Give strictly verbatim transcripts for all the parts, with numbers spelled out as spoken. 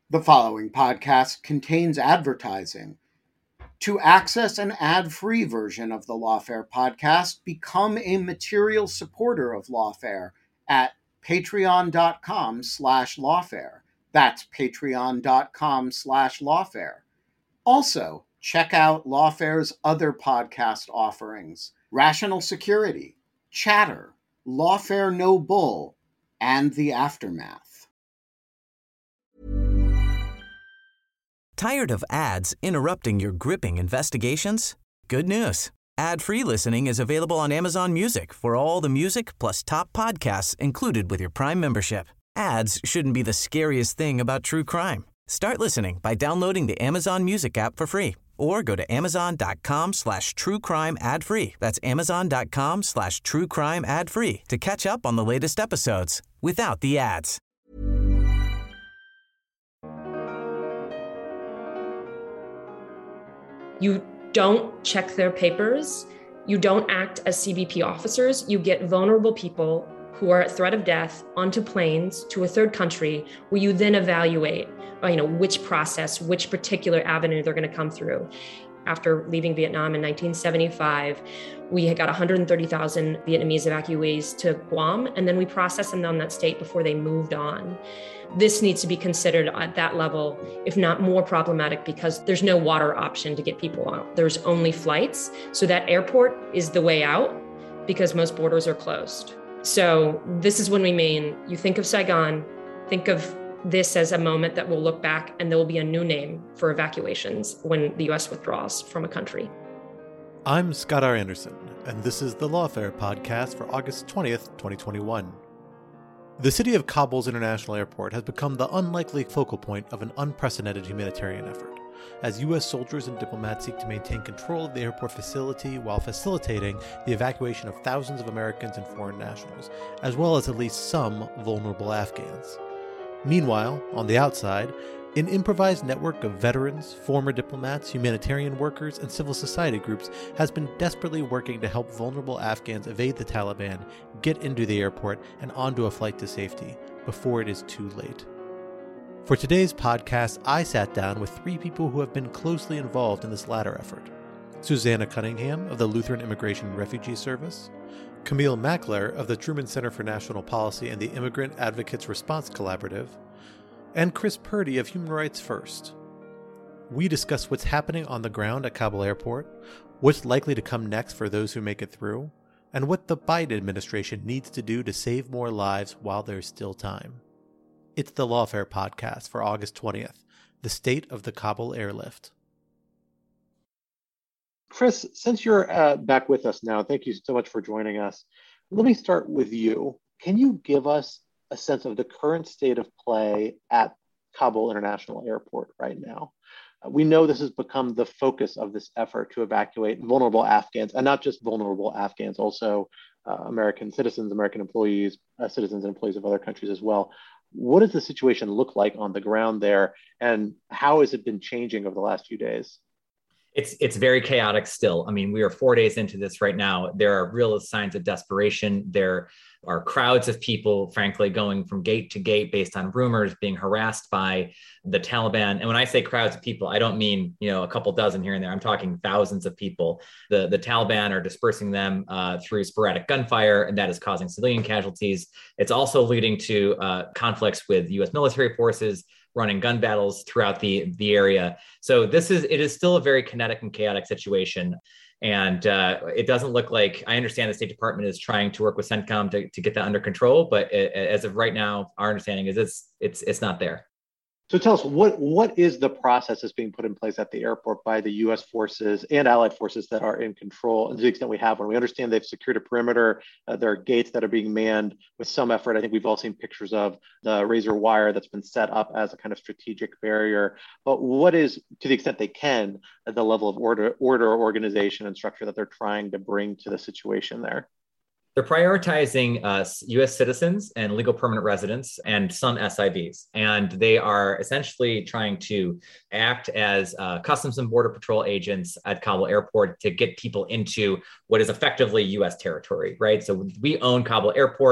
The following podcast contains advertising. To access an ad-free version of the Lawfare podcast, become a material supporter of Lawfare at patreon.com slash lawfare. That's patreon.com slash lawfare. Also, check out Lawfare's other podcast offerings: Rational Security, Chatter, Lawfare No Bull, and The Aftermath. Tired of ads interrupting your gripping investigations? Good news. Ad-free listening is available on Amazon Music for all the music plus top podcasts included with your Prime membership. Ads shouldn't be the scariest thing about true crime. Start listening by downloading the Amazon Music app for free or go to amazon.com slash true crime ad free. That's amazon.com slash true crime ad free to catch up on the latest episodes without the ads. You don't check their papers. You don't act as C B P officers. You get vulnerable people who are at threat of death onto planes to a third country where you then evaluate, you know, which process, which particular avenue they're going to come through. After leaving Vietnam in nineteen seventy-five, we had got one hundred thirty thousand Vietnamese evacuees to Guam, and then we processed them down that state before they moved on. This needs to be considered at that level, if not more problematic, because there's no water option to get people out. There's only flights. So that airport is the way out because most borders are closed. So this is when we mean, you think of Saigon, think of this as a moment that we'll look back and there will be a new name for evacuations when the U S withdraws from a country. I'm Scott R. Anderson, and this is the Lawfare podcast for August twentieth, twenty twenty-one. The city of Kabul's International Airport has become the unlikely focal point of an unprecedented humanitarian effort, as U S soldiers and diplomats seek to maintain control of the airport facility while facilitating the evacuation of thousands of Americans and foreign nationals, as well as at least some vulnerable Afghans. Meanwhile, on the outside, an improvised network of veterans, former diplomats, humanitarian workers, and civil society groups has been desperately working to help vulnerable Afghans evade the Taliban, get into the airport, and onto a flight to safety before it is too late. For today's podcast, I sat down with three people who have been closely involved in this latter effort. Susanna Cunningham of the Lutheran Immigration and Refugee Service, Camille Mackler of the Truman Center for National Policy and the Immigrant Advocates Response Collaborative, and Chris Purdy of Human Rights First. We discuss what's happening on the ground at Kabul Airport, what's likely to come next for those who make it through, and what the Biden administration needs to do to save more lives while there's still time. It's the Lawfare podcast for August twentieth, the state of the Kabul airlift. Chris, since you're uh, back with us now, thank you so much for joining us. Let me start with you. Can you give us a sense of the current state of play at Kabul International Airport right now? Uh, we know this has become the focus of this effort to evacuate vulnerable Afghans, and not just vulnerable Afghans, also uh, American citizens, American employees, uh, citizens and employees of other countries as well. What does the situation look like on the ground there, and how has it been changing over the last few days? It's it's very chaotic still. I mean, we are four days into this right now. There are real signs of desperation. There are crowds of people, frankly, going from gate to gate based on rumors, being harassed by the Taliban. And when I say crowds of people, I don't mean, you know, a couple dozen here and there. I'm talking thousands of people. The, the Taliban are dispersing them uh, through sporadic gunfire, and that is causing civilian casualties. It's also leading to uh, conflicts with U S military forces, running gun battles throughout the, the area. So this is, it is still a very kinetic and chaotic situation. And uh, it doesn't look like, I understand the State Department is trying to work with CENTCOM to, to get that under control, but it, as of right now, our understanding is it's, it's, it's not there. So tell us, what, what is the process that's being put in place at the airport by the U S forces and allied forces that are in control, and to the extent we have one? We understand they've secured a perimeter. Uh, there are gates that are being manned with some effort. I think we've all seen pictures of the razor wire that's been set up as a kind of strategic barrier. But what is, to the extent they can, the level of order, order, organization, and structure that they're trying to bring to the situation there? They're prioritizing uh, U S citizens and legal permanent residents and some S I Vs. And they are essentially trying to act as uh, Customs and Border Patrol agents at Kabul Airport to get people into what is effectively U S territory, right? So we own Kabul Airport.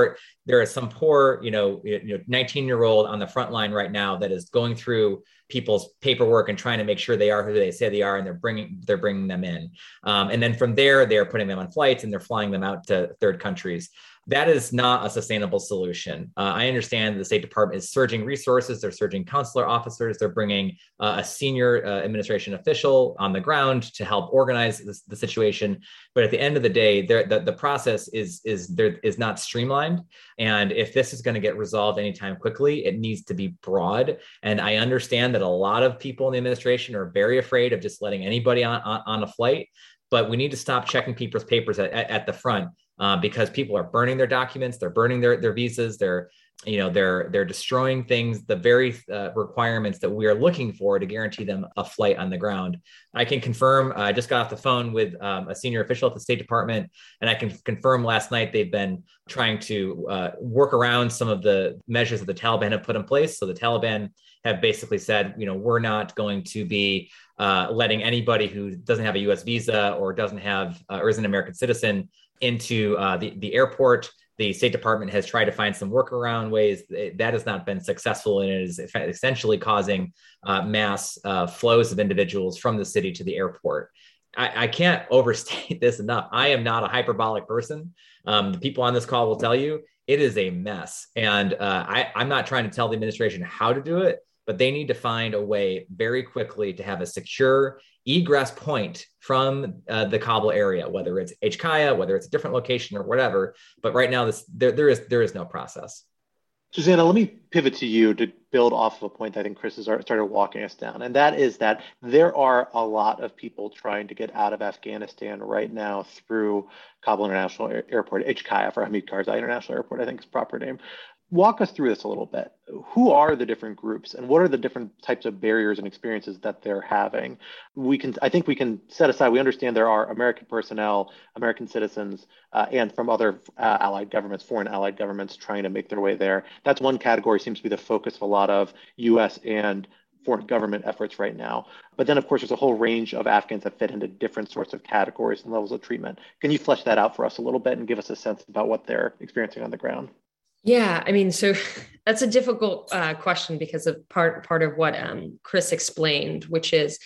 there is some poor, you know, you know, nineteen year old on the front line right now that is going through people's paperwork and trying to make sure they are who they say they are, and they're bringing they're bringing them in. Um, and then from there, they're putting them on flights and they're flying them out to third countries. That is not a sustainable solution. Uh, I understand the State Department is surging resources. They're surging consular officers. They're bringing uh, a senior uh, administration official on the ground to help organize this, the situation. But at the end of the day, the, the process is, is, there, is not streamlined. And if this is going to get resolved anytime quickly, it needs to be broad. And I understand that a lot of people in the administration are very afraid of just letting anybody on, on, on a flight. But we need to stop checking people's papers at, at, at the front. Uh, because people are burning their documents, they're burning their, their visas, they're, you know, they're they're destroying things, the very uh, requirements that we are looking for to guarantee them a flight on the ground. I can confirm, uh, I just got off the phone with um, a senior official at the State Department, and I can confirm last night they've been trying to uh, work around some of the measures that the Taliban have put in place. So the Taliban have basically said, you know, we're not going to be uh, letting anybody who doesn't have a U S visa or doesn't have uh, or is an American citizen into uh, the, the airport. The State Department has tried to find some workaround ways. That has not been successful, and it is essentially causing uh, mass uh, flows of individuals from the city to the airport. I, I can't overstate this enough. I am not a hyperbolic person. Um, the people on this call will tell you it is a mess. And uh, I, I'm not trying to tell the administration how to do it, but they need to find a way very quickly to have a secure egress point from uh, the Kabul area, whether it's H K I A, whether it's a different location or whatever. But right now, this there, there is there is no process. Susanna, let me pivot to you to build off of a point I think Chris has started walking us down. And that is that there are a lot of people trying to get out of Afghanistan right now through Kabul International Airport, H K I A, for Hamid Karzai International Airport, I think is the proper name. Walk us through this a little bit. Who are the different groups, and what are the different types of barriers and experiences that they're having? We can, I think we can set aside, we understand there are American personnel, American citizens, uh, and from other uh, allied governments, foreign allied governments trying to make their way there. That's one category, seems to be the focus of a lot of U S and foreign government efforts right now. But then, of course, there's a whole range of Afghans that fit into different sorts of categories and levels of treatment. Can you flesh that out for us a little bit and give us a sense about what they're experiencing on the ground? Yeah, I mean, so that's a difficult uh, question because of part part of what um, Chris explained, which is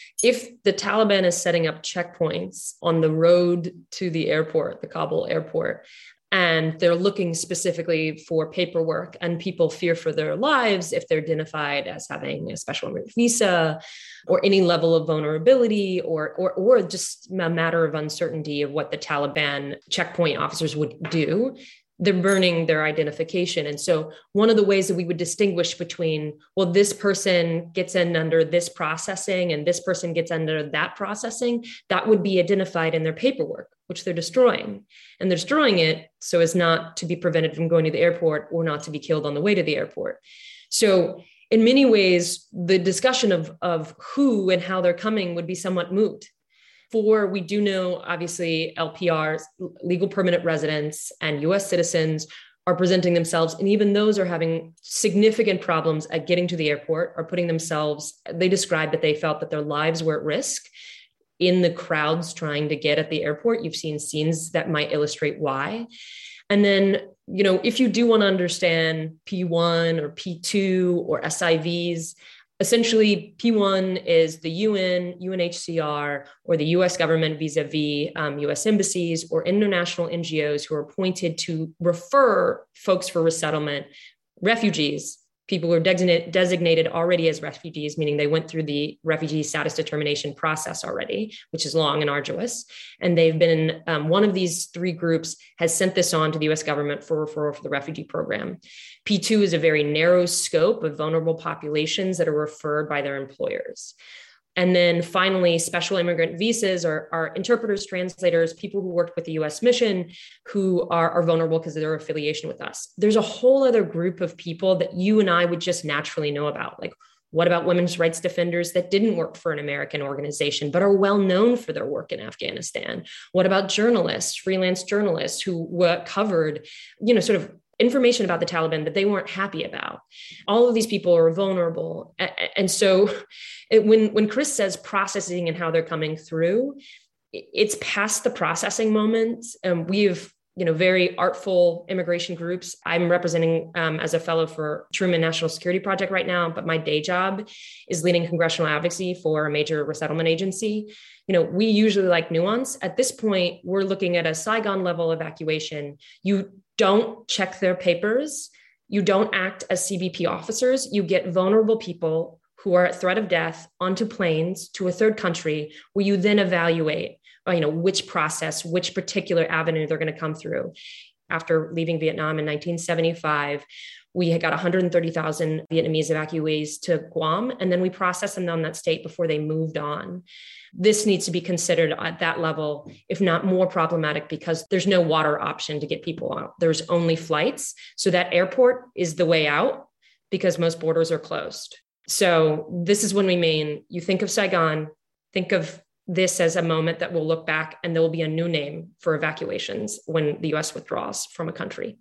if the Taliban is setting up checkpoints on the road to the airport, the Kabul airport, and they're looking specifically for paperwork, and people fear for their lives if they're identified as having a special immigrant visa or any level of vulnerability, or, or, or just a matter of uncertainty of what the Taliban checkpoint officers would do, they're burning their identification. And so one of the ways that we would distinguish between, well, this person gets in under this processing and this person gets under that processing, that would be identified in their paperwork, which they're destroying. And they're destroying it so as not to be prevented from going to the airport or not to be killed on the way to the airport. So in many ways, the discussion of, of who and how they're coming would be somewhat moot. For we do know, obviously, L P Rs, legal permanent residents, and U S citizens are presenting themselves. And even those are having significant problems at getting to the airport, or putting themselves, they described that they felt that their lives were at risk in the crowds trying to get at the airport. You've seen scenes that might illustrate why. And then, you know, if you do want to understand P one or P two or S I Vs, essentially, P one is the U N, U N H C R, or the U S government vis-a-vis um, U S embassies or international N G Os who are appointed to refer folks for resettlement, refugees, people who are designated, designated already as refugees, meaning they went through the refugee status determination process already, which is long and arduous. And they've been, um, one of these three groups has sent this on to the U S government for referral for the refugee program. P two is a very narrow scope of vulnerable populations that are referred by their employers. And then finally, special immigrant visas are, are interpreters, translators, people who worked with the U S mission who are, are vulnerable because of their affiliation with us. There's a whole other group of people that you and I would just naturally know about. Like, what about women's rights defenders that didn't work for an American organization, but are well known for their work in Afghanistan? What about journalists, freelance journalists who were covered, you know, sort of information about the Taliban that they weren't happy about? All of these people are vulnerable. And so it, when, when Chris says processing and how they're coming through, it's past the processing moment. Um, we've you know, very artful immigration groups. I'm representing um, as a fellow for Truman National Security Project right now, but my day job is leading congressional advocacy for a major resettlement agency. You know, we usually like nuance. At this point, we're looking at a Saigon level evacuation. You don't check their papers. You don't act as C B P officers. You get vulnerable people who are at threat of death onto planes to a third country, where you then evaluate, you know, which process, which particular avenue they're going to come through. After leaving Vietnam in nineteen seventy-five, we had got one hundred thirty thousand Vietnamese evacuees to Guam, and then we processed them down that state before they moved on. This needs to be considered at that level, if not more problematic, because there's no water option to get people out. There's only flights. So that airport is the way out because most borders are closed. So this is when we mean, you think of Saigon, think of this as a moment that we'll look back, and there will be a new name for evacuations when the U S withdraws from a country.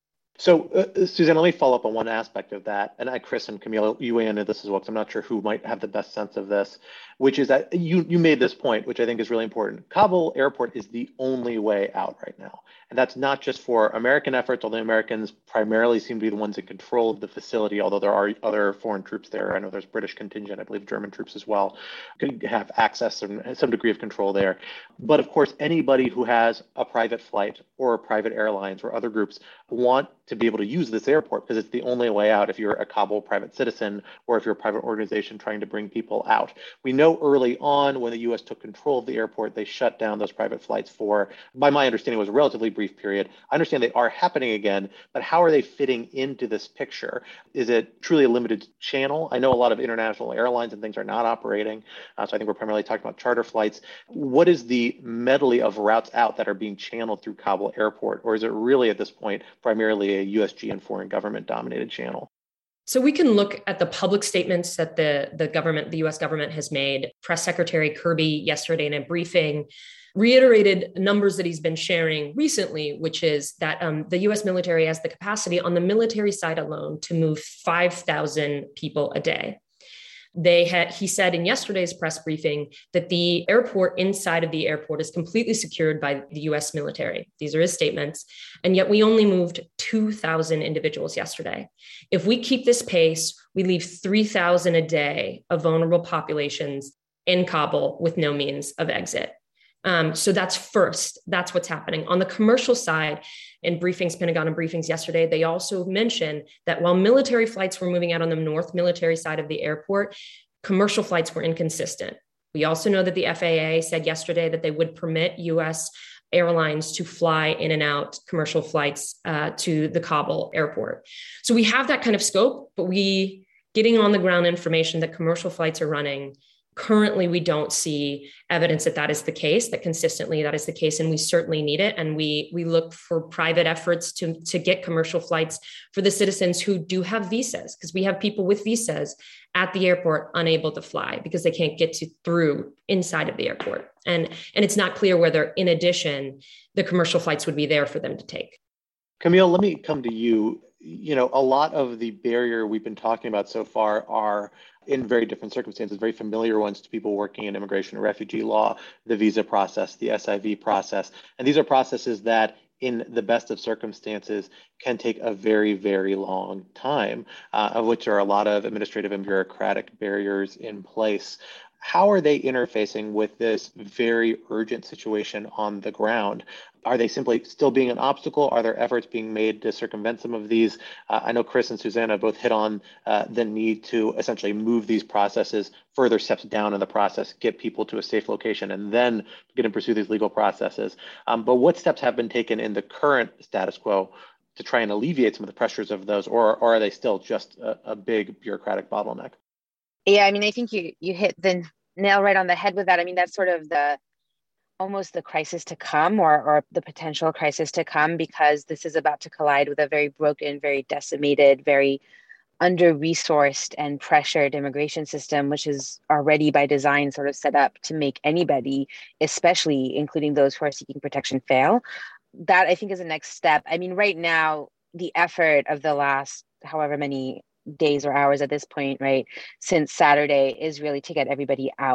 So, uh, Suzanne, let me follow up on one aspect of that. And I, Chris and Camille, you weigh into this as well, because I'm not sure who might have the best sense of this, which is that you, you made this point, which I think is really important. Kabul Airport is the only way out right now. And that's not just for American efforts, although Americans primarily seem to be the ones in control of the facility, although there are other foreign troops there. I know there's British contingent, I believe German troops as well, could have access and some degree of control there. But of course, anybody who has a private flight or private airlines or other groups want to be able to use this airport because it's the only way out if you're a Kabul private citizen or if you're a private organization trying to bring people out. We know early on when the U S took control of the airport, they shut down those private flights for, by my understanding, it was a relatively brief period. I understand they are happening again, but how are they fitting into this picture? Is it truly a limited channel? I know a lot of international airlines and things are not operating, uh, so I think we're primarily talking about charter flights. What is the medley of routes out that are being channeled through Kabul Airport, or is it really at this point primarily a U S G and foreign government dominated channel? So we can look at the public statements that the, the government, the U S government has made. Press Secretary Kirby yesterday in a briefing reiterated numbers that he's been sharing recently, which is that um, the U S military has the capacity on the military side alone to move five thousand people a day. They had, he said in yesterday's press briefing that the airport inside of the airport is completely secured by the U S military. These are his statements. And yet we only moved two thousand individuals yesterday. If we keep this pace, we leave three thousand a day of vulnerable populations in Kabul with no means of exit. Um, so that's first, that's what's happening. On the commercial side, in briefings, Pentagon and briefings yesterday, they also mentioned that while military flights were moving out on the north military side of the airport, commercial flights were inconsistent. We also know that the F A A said yesterday that they would permit U S airlines to fly in and out commercial flights uh, to the Kabul airport. So we have that kind of scope, but we getting on the ground information that commercial flights are running. Currently, we don't see evidence that that is the case, that consistently that is the case, and we certainly need it. And we we look for private efforts to, to get commercial flights for the citizens who do have visas, because we have people with visas at the airport unable to fly because they can't get to through inside of the airport. And, and it's not clear whether, in addition, the commercial flights would be there for them to take. Camille, let me come to you. You know, a lot of the barrier we've been talking about so far are in very different circumstances, very familiar ones to people working in immigration and refugee law, the visa process, the S I V process. And these are processes that, in the best of circumstances, can take a very, very long time, uh, of which there are a lot of administrative and bureaucratic barriers in place. How are they interfacing with this very urgent situation on the ground? Are they simply still being an obstacle? Are there efforts being made to circumvent some of these? Uh, I know Chris and Susanna both hit on uh, the need to essentially move these processes further steps down in the process, get people to a safe location, and then get and pursue these legal processes. Um, but what steps have been taken in the current status quo to try and alleviate some of the pressures of those, or, or are they still just a, a big bureaucratic bottleneck? Yeah, I mean, I think you you hit the nail right on the head with that. I mean, that's sort of the almost the crisis to come, or or the potential crisis to come, because this is about to collide with a very broken, very decimated, very under-resourced and pressured immigration system, which is already by design sort of set up to make anybody, especially including those who are seeking protection, fail. That, I think, is the next step. I mean, right now, the effort of the last however many days or hours at this point, right, since Saturday, is really to get everybody out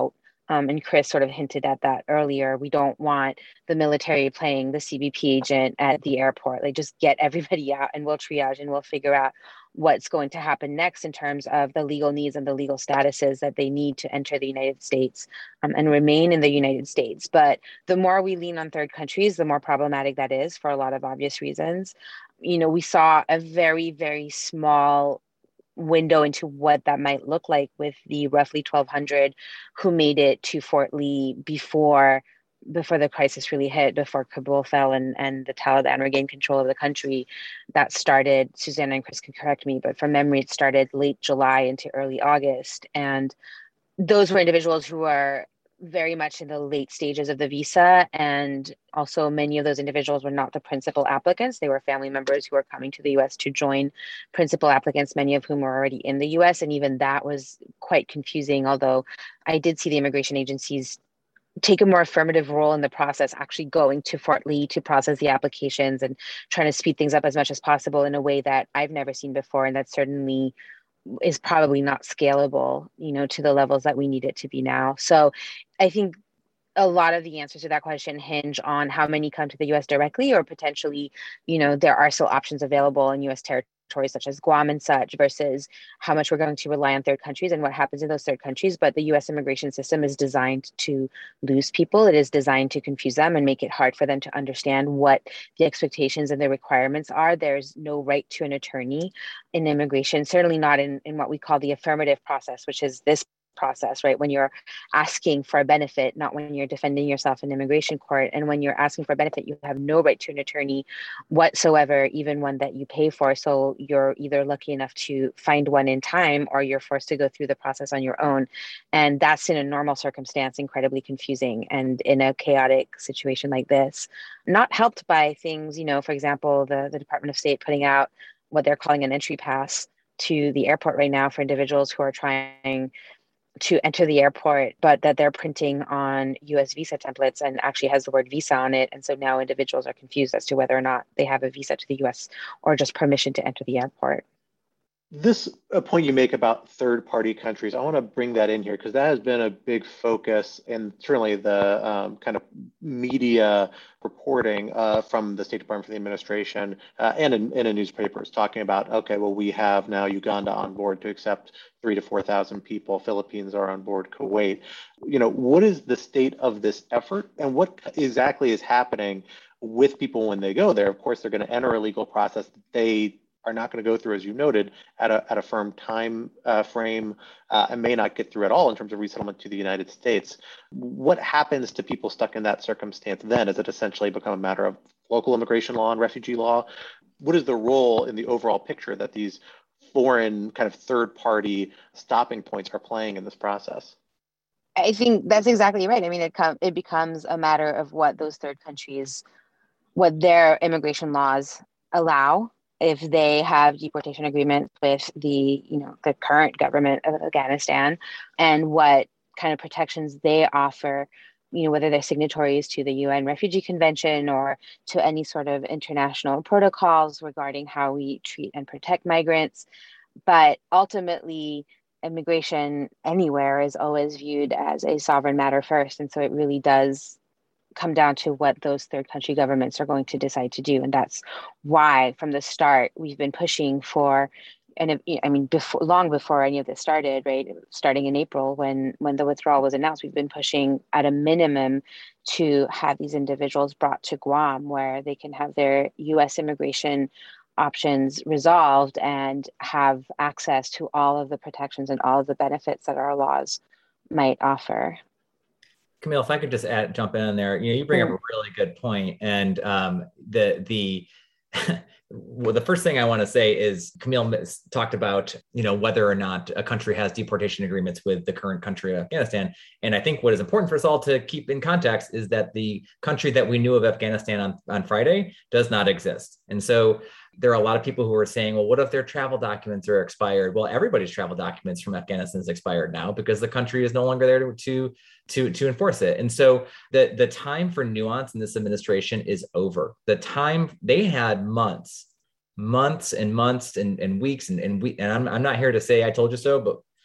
Um, and Chris sort of hinted at that earlier. We don't want the military playing the C B P agent at the airport. Like, just get everybody out and we'll triage and we'll figure out what's going to happen next in terms of the legal needs and the legal statuses that they need to enter the United States um, and remain in the United States. But the more we lean on third countries, the more problematic that is for a lot of obvious reasons. You know, we saw a very, very small window into what that might look like with the roughly twelve hundred who made it to Fort Lee before before the crisis really hit, before Kabul fell and, and the Taliban regained control of the country. That started, Susanna and Chris can correct me, but from memory, it started late July into early August. And those were individuals who are very much in the late stages of the visa. And also many of those individuals were not the principal applicants. They were family members who were coming to the U S to join principal applicants, many of whom were already in the U S. And even that was quite confusing, although I did see the immigration agencies take a more affirmative role in the process, actually going to Fort Lee to process the applications and trying to speed things up as much as possible in a way that I've never seen before. And that certainly is probably not scalable, you know, to the levels that we need it to be now. So I think a lot of the answers to that question hinge on how many come to the U S directly, or potentially, you know, there are still options available in U S territories such as Guam and such, versus how much we're going to rely on third countries and what happens in those third countries. But the U S immigration system is designed to lose people. It is designed to confuse them and make it hard for them to understand what the expectations and the requirements are. There's no right to an attorney in immigration, certainly not in, in what we call the affirmative process, which is this process, right? When you're asking for a benefit, not when you're defending yourself in immigration court. And when you're asking for a benefit, you have no right to an attorney whatsoever, even one that you pay for. So you're either lucky enough to find one in time, or you're forced to go through the process on your own. And that's, in a normal circumstance, incredibly confusing. And in a chaotic situation like this, not helped by things, you know, for example, the, the Department of State putting out what they're calling an entry pass to the airport right now for individuals who are trying to enter the airport, but that they're printing on U S visa templates and actually has the word visa on it. And so now individuals are confused as to whether or not they have a visa to the U S or just permission to enter the airport. This a point you make about third-party countries, I want to bring that in here because that has been a big focus, and certainly the um, kind of media reporting uh, from the State Department for the administration uh, and in, in a newspapers talking about, okay, well, we have now Uganda on board to accept three to four thousand people. Philippines are on board. Kuwait. You know, what is the state of this effort, and what exactly is happening with people when they go there? Of course, they're going to enter a legal process that they are not going to go through, as you noted, at a, at a firm time uh, frame uh, and may not get through at all in terms of resettlement to the United States. What happens to people stuck in that circumstance then? Does it essentially become a matter of local immigration law and refugee law? What is the role in the overall picture that these foreign kind of third-party stopping points are playing in this process? I think that's exactly right. I mean, it com- it becomes a matter of what those third countries, what their immigration laws allow. If they have deportation agreements with the, you know, the current government of Afghanistan, and what kind of protections they offer, you know, whether they're signatories to the U N Refugee Convention or to any sort of international protocols regarding how we treat and protect migrants. But ultimately, immigration anywhere is always viewed as a sovereign matter first. And so it really does come down to what those third country governments are going to decide to do. And that's why from the start, we've been pushing for, and I mean, before, long before any of this started, right? Starting in April, when, when the withdrawal was announced, we've been pushing at a minimum to have these individuals brought to Guam, where they can have their U S immigration options resolved and have access to all of the protections and all of the benefits that our laws might offer. Camille, if I could just add, jump in there, you know, you bring up a really good point. And um, the, the, well, the first thing I want to say is Camille talked about, you know, whether or not a country has deportation agreements with the current country of Afghanistan. And I think what is important for us all to keep in context is that the country that we knew of Afghanistan on, on Friday does not exist. And so there are a lot of people who are saying, well, what if their travel documents are expired? Well, everybody's travel documents from Afghanistan is expired now because the country is no longer there to, to, to, to enforce it. And so the, the time for nuance in this administration is over. The time they had months, months and months and, and weeks and, and we, and I'm, I'm not here to say I told you so, but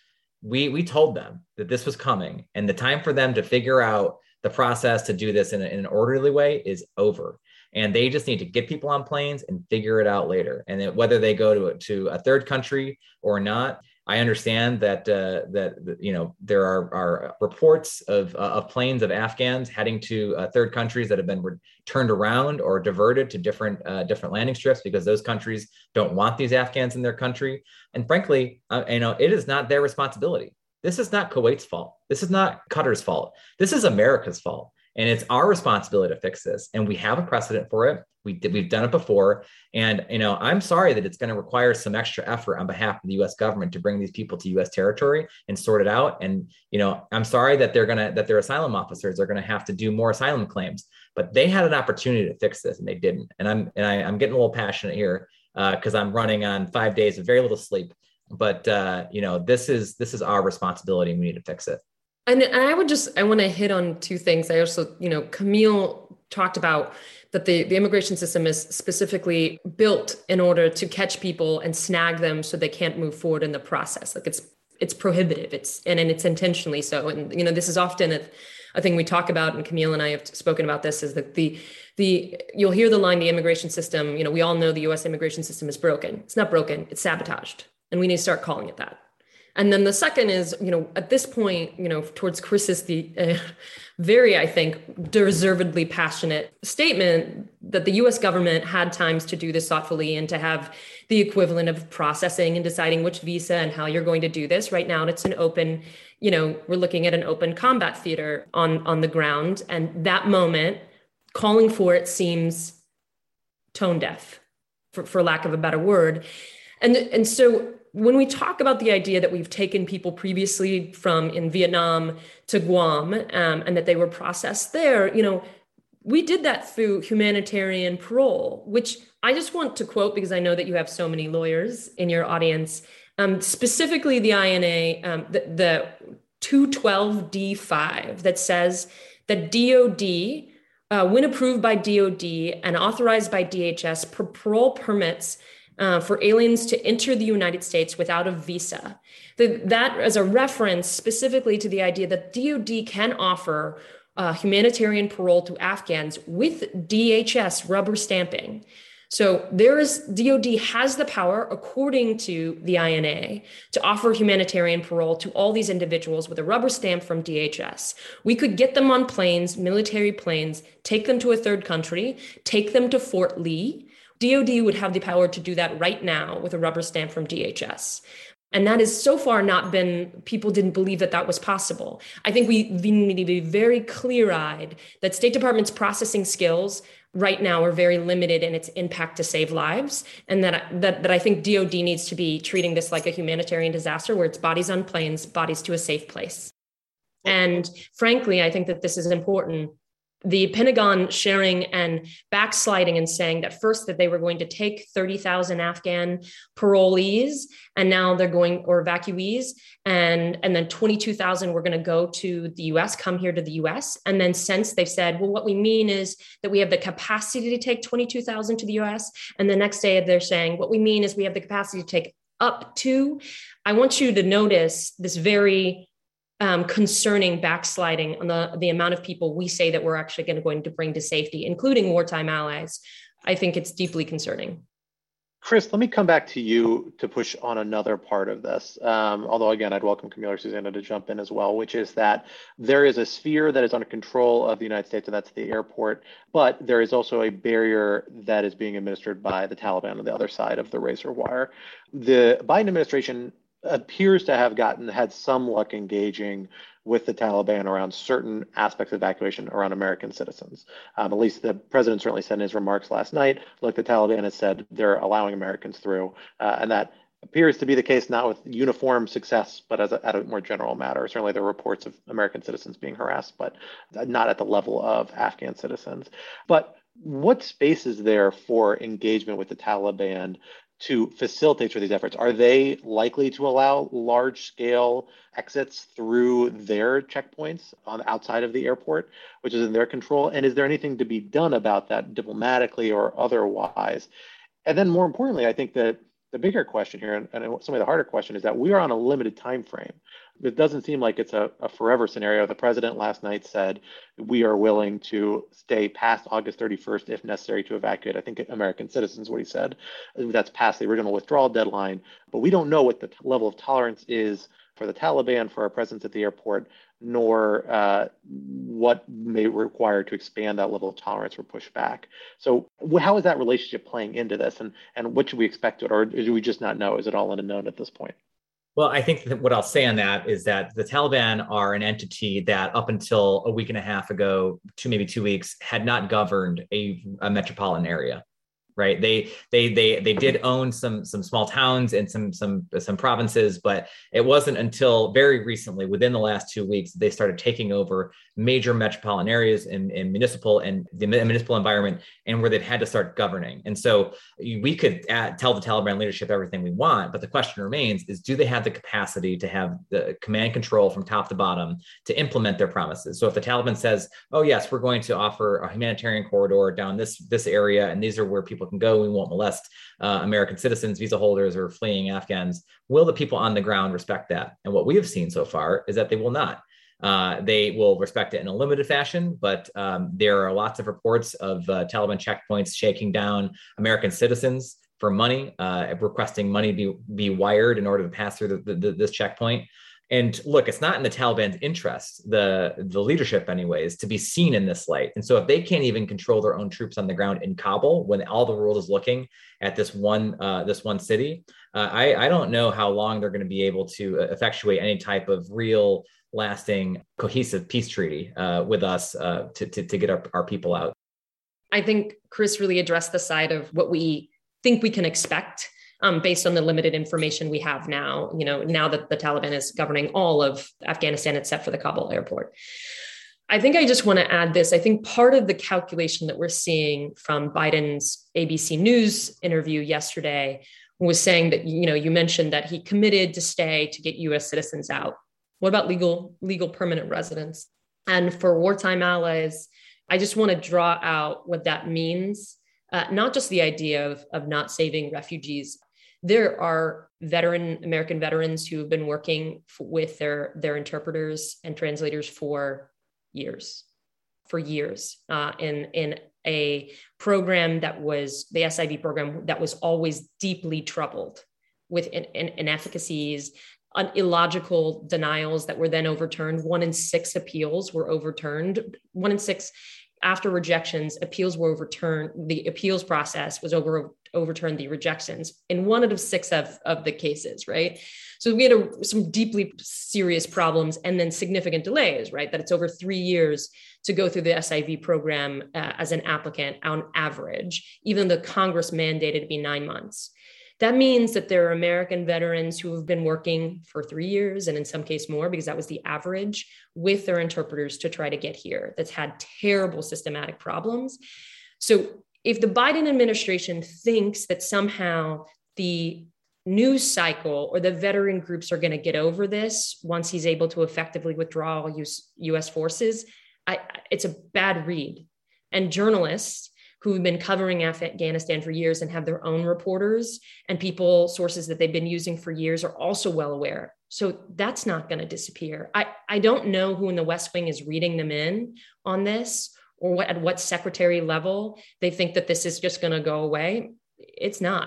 we we told them that this was coming, and the time for them to figure out the process to do this in, a, in an orderly way is over. And they just need to get people on planes and figure it out later. And it, whether they go to, to a third country or not, I understand that uh, that you know there are, are reports of, uh, of planes of Afghans heading to uh, third countries that have been re- turned around or diverted to different uh, different landing strips because those countries don't want these Afghans in their country. And frankly, uh, you know, it is not their responsibility. This is not Kuwait's fault. This is not Qatar's fault. This is America's fault. And it's our responsibility to fix this. And we have a precedent for it. We did, we've done it before. And, you know, I'm sorry that it's going to require some extra effort on behalf of the U S government to bring these people to U S territory and sort it out. And, you know, I'm sorry that they're going to, that their asylum officers are going to have to do more asylum claims, but they had an opportunity to fix this and they didn't. And I'm, and I, I'm getting a little passionate here because uh, I'm running on five days of very little sleep. But, uh, you know, this is, this is our responsibility and we need to fix it. And, and I would just, I want to hit on two things. I also, you know, Camille talked about that the, the immigration system is specifically built in order to catch people and snag them so they can't move forward in the process. Like it's, it's prohibitive. It's, and, and it's intentionally so. And, you know, this is often a, a thing we talk about, and Camille and I have spoken about this, is that the, the, you'll hear the line, the immigration system, you know, we all know the U S immigration system is broken. It's not broken, it's sabotaged. And we need to start calling it that. And then the second is, you know, at this point, you know, towards Chris's the uh, very, I think, deservedly passionate statement that the U S government had times to do this thoughtfully and to have the equivalent of processing and deciding which visa and how you're going to do this. Right now, it's an open, you know, we're looking at an open combat theater on, on the ground. And that moment, calling for it seems tone deaf, for, for lack of a better word. And, and so when we talk about the idea that we've taken people previously from in Vietnam to Guam um, and that they were processed there, you know, we did that through humanitarian parole, which I just want to quote because I know that you have so many lawyers in your audience, um, specifically the I N A, um, the, the two twelve D five that says that D O D, uh, when approved by D O D and authorized by D H S, parole permits Uh, for aliens to enter the United States without a visa. The, that as a reference specifically to the idea that D O D can offer uh, humanitarian parole to Afghans with D H S rubber stamping. So there is, D O D has the power, according to the I N A, to offer humanitarian parole to all these individuals with a rubber stamp from D H S. We could get them on planes, military planes, take them to a third country, take them to Fort Lee. D O D would have the power to do that right now with a rubber stamp from D H S. And that has so far not been, people didn't believe that that was possible. I think we, we need to be very clear-eyed that State Department's processing skills right now are very limited in its impact to save lives. And that, that, that I think D O D needs to be treating this like a humanitarian disaster where it's bodies on planes, bodies to a safe place. And frankly, I think that this is important. The Pentagon sharing and backsliding and saying that first that they were going to take thirty thousand Afghan parolees and now they're going, or evacuees, and, and then twenty-two thousand were going to go to the U S, come here to the U S. And then since they've said, well, what we mean is that we have the capacity to take twenty-two thousand to the U S. And the next day they're saying, what we mean is we have the capacity to take up to. I want you to notice this very Um, concerning backsliding on the, the amount of people we say that we're actually going to, going to bring to safety, including wartime allies. I think it's deeply concerning. Chris, let me come back to you to push on another part of this. Um, although, again, I'd welcome Camille or Susanna to jump in as well, which is that there is a sphere that is under control of the United States, and that's the airport. But there is also a barrier that is being administered by the Taliban on the other side of the razor wire. The Biden administration appears to have gotten had some luck engaging with the Taliban around certain aspects of evacuation around American citizens. Um, at least the president certainly said in his remarks last night, look, the Taliban has said they're allowing Americans through, uh, and that appears to be the case not with uniform success, but as a, at a more general matter. Certainly there are reports of American citizens being harassed, but not at the level of Afghan citizens. But what space is there for engagement with the Taliban to facilitate for these efforts? Are they likely to allow large-scale exits through their checkpoints on outside of the airport, which is in their control? And is there anything to be done about that diplomatically or otherwise? And then more importantly, I think that the bigger question here, and, and some of the harder question, is that we are on a limited time frame. It doesn't seem like it's a, a forever scenario. The president last night said, we are willing to stay past August thirty-first if necessary to evacuate, I think, American citizens, what he said. That's past the original withdrawal deadline. But we don't know what the level of tolerance is for the Taliban, for our presence at the airport, nor uh, what may require to expand that level of tolerance or push back. So how is that relationship playing into this? And, and what should we expect? Or do we just not know? Is it all unknown at this point? Well, I think that what I'll say on that is that the Taliban are an entity that up until a week and a half ago, two, maybe two weeks, had not governed a, a metropolitan area. Right. They they they they did own some some small towns and some some some provinces, but it wasn't until very recently, within the last two weeks, they started taking over major metropolitan areas in, in municipal and the municipal environment, and where they've had to start governing. And so we could add, tell the Taliban leadership everything we want, but the question remains is, do they have the capacity to have the command control from top to bottom to implement their promises? So if the Taliban says, oh yes, we're going to offer a humanitarian corridor down this this area, and these are where people can go, we won't molest uh, American citizens, visa holders, or fleeing Afghans, will the people on the ground respect that? And what we have seen so far is that they will not. Uh, they will respect it in a limited fashion, but um, there are lots of reports of uh, Taliban checkpoints shaking down American citizens for money, uh, requesting money be, be wired in order to pass through the, the, this checkpoint. And look, it's not in the Taliban's interest, the, the leadership anyways, to be seen in this light. And so if they can't even control their own troops on the ground in Kabul, when all the world is looking at this one uh, this one city, uh, I, I don't know how long they're going to be able to effectuate any type of real, lasting, cohesive peace treaty uh, with us uh, to, to, to get our, our people out. I think Chris really addressed the side of what we think we can expect Um, based on the limited information we have now, you know, now that the Taliban is governing all of Afghanistan except for the Kabul airport. I think I just want to add this. I think part of the calculation that we're seeing from Biden's A B C News interview yesterday was saying that, you know, you mentioned that he committed to stay to get U S citizens out. What about legal, legal permanent residents? And for wartime allies, I just want to draw out what that means. Uh, not just the idea of, of not saving refugees. There are veteran American veterans who have been working f- with their, their interpreters and translators for years, for years uh, in, in a program that was the S I V program that was always deeply troubled with in, in, inefficacies, un- illogical denials that were then overturned. One in six appeals were overturned. One in six After rejections, appeals were overturned. The appeals process was over overturned the rejections in one out of six of, of the cases, right? So we had a, some deeply serious problems and then significant delays, right? That it's over three years to go through the S I V program uh, as an applicant on average, even though Congress mandated to be nine months. That means that there are American veterans who have been working for three years and in some case more, because that was the average, with their interpreters to try to get here. That's had terrible systematic problems. So if the Biden administration thinks that somehow the news cycle or the veteran groups are going to get over this once he's able to effectively withdraw U S forces, I, it's a bad read. And journalists who've been covering Afghanistan for years and have their own reporters and people, sources that they've been using for years, are also well aware. So that's not going to disappear. I, I don't know who in the West Wing is reading them in on this, or what, at what secretary level they think that this is just going to go away. It's not.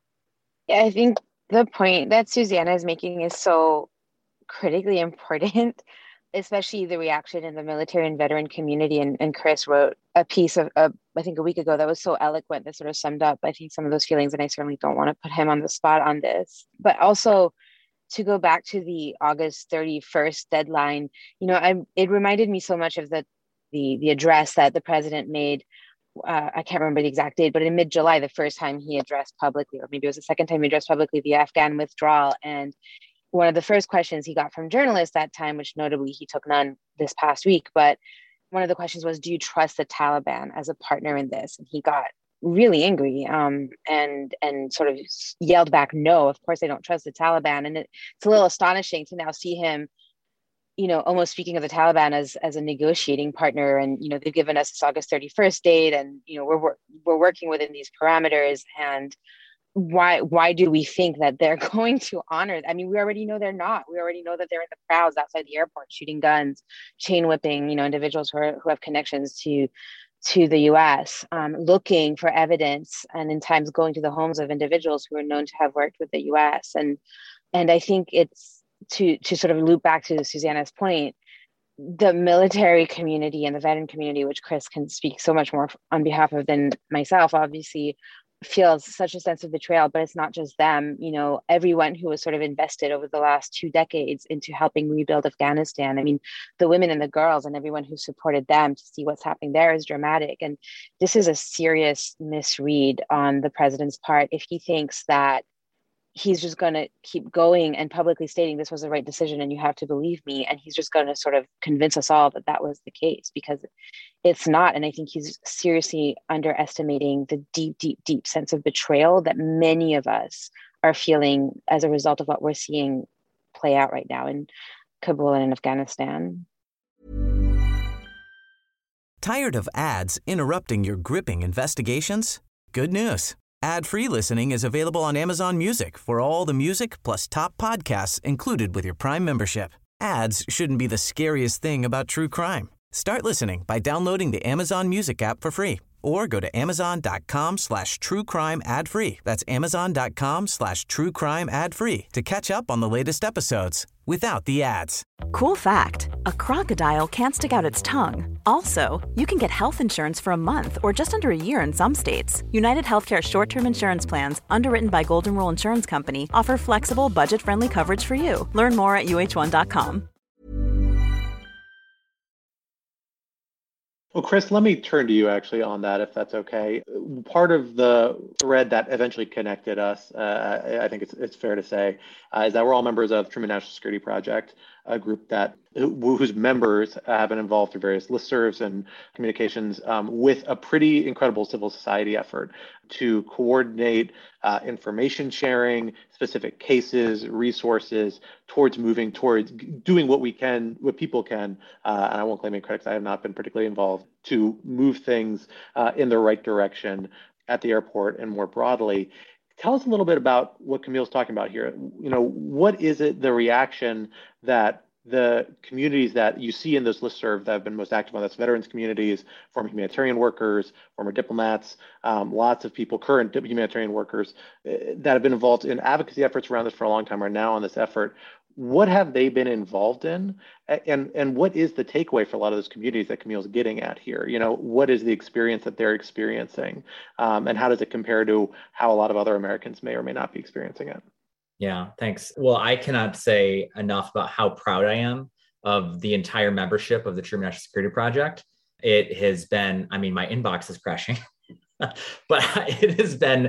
Yeah, I think the point that Susanna is making is so critically important, especially the reaction in the military and veteran community. And, and Chris wrote a piece of, uh, I think a week ago, that was so eloquent that sort of summed up, I think, some of those feelings. And I certainly don't want to put him on the spot on this. But also to go back to the August thirty-first deadline, you know, I, it reminded me so much of the, the, the address that the president made. Uh, I can't remember the exact date, but in mid-July, the first time he addressed publicly, or maybe it was the second time he addressed publicly, the Afghan withdrawal. And one of the first questions he got from journalists that time, which notably he took none this past week, but one of the questions was, do you trust the Taliban as a partner in this? And he got really angry um, and and sort of yelled back, no, of course I don't trust the Taliban. And it, it's a little astonishing to now see him, you know, almost speaking of the Taliban as, as a negotiating partner. And, you know, they've given us this August thirty-first date, and, you know, we're, we're working within these parameters. And why why do we think that they're going to honor? I mean, we already know they're not. We already know that they're in the crowds outside the airport, shooting guns, chain whipping, you know, individuals who are, who have connections to to the U S, um, looking for evidence, and in times going to the homes of individuals who are known to have worked with the U S. And and I think it's to to sort of loop back to Susanna's point, the military community and the veteran community, which Chris can speak so much more on behalf of than myself, obviously feels such a sense of betrayal. But it's not just them, you know, everyone who was sort of invested over the last two decades into helping rebuild Afghanistan. I mean, the women and the girls and everyone who supported them, to see what's happening there is dramatic. And this is a serious misread on the president's part if he thinks that he's just going to keep going and publicly stating this was the right decision and you have to believe me. And he's just going to sort of convince us all that that was the case, because it's not. And I think he's seriously underestimating the deep, deep, deep sense of betrayal that many of us are feeling as a result of what we're seeing play out right now in Kabul and in Afghanistan. Tired of ads interrupting your gripping investigations? Good news. Ad-free listening is available on Amazon Music for all the music plus top podcasts included with your Prime membership. Ads shouldn't be the scariest thing about true crime. Start listening by downloading the Amazon Music app for free or go to amazon.com slash true crime ad free. That's amazon.com slash true crime ad free to catch up on the latest episodes without the ads. Cool fact, a crocodile can't stick out its tongue. Also, you can get health insurance for a month or just under a year in some states. United Healthcare short-term insurance plans, underwritten by Golden Rule Insurance Company, offer flexible, budget-friendly coverage for you. Learn more at U H one dot com. Well, Chris, let me turn to you actually on that, if that's okay. Part of the thread that eventually connected us, uh, I think it's, it's fair to say, uh, is that we're all members of Truman National Security Project, a group that whose members have been involved through various listservs and communications um, with a pretty incredible civil society effort to coordinate uh, information sharing, specific cases, resources, towards moving towards doing what we can, what people can, uh, and I won't claim any credit because I have not been particularly involved, to move things uh, in the right direction at the airport and more broadly. Tell us a little bit about what Camille's talking about here. You know, what is it, the reaction that the communities that you see in this listserv that have been most active on this, veterans communities, former humanitarian workers, former diplomats, um, lots of people, current humanitarian workers uh, that have been involved in advocacy efforts around this for a long time are now on this effort. What have they been involved in? And, and what is the takeaway for a lot of those communities that Camille's getting at here? You know, what is the experience that they're experiencing? Um, and how does it compare to how a lot of other Americans may or may not be experiencing it? Yeah, thanks. Well, I cannot say enough about how proud I am of the entire membership of the Truman National Security Project. It has been, I mean, my inbox is crashing, but it has been,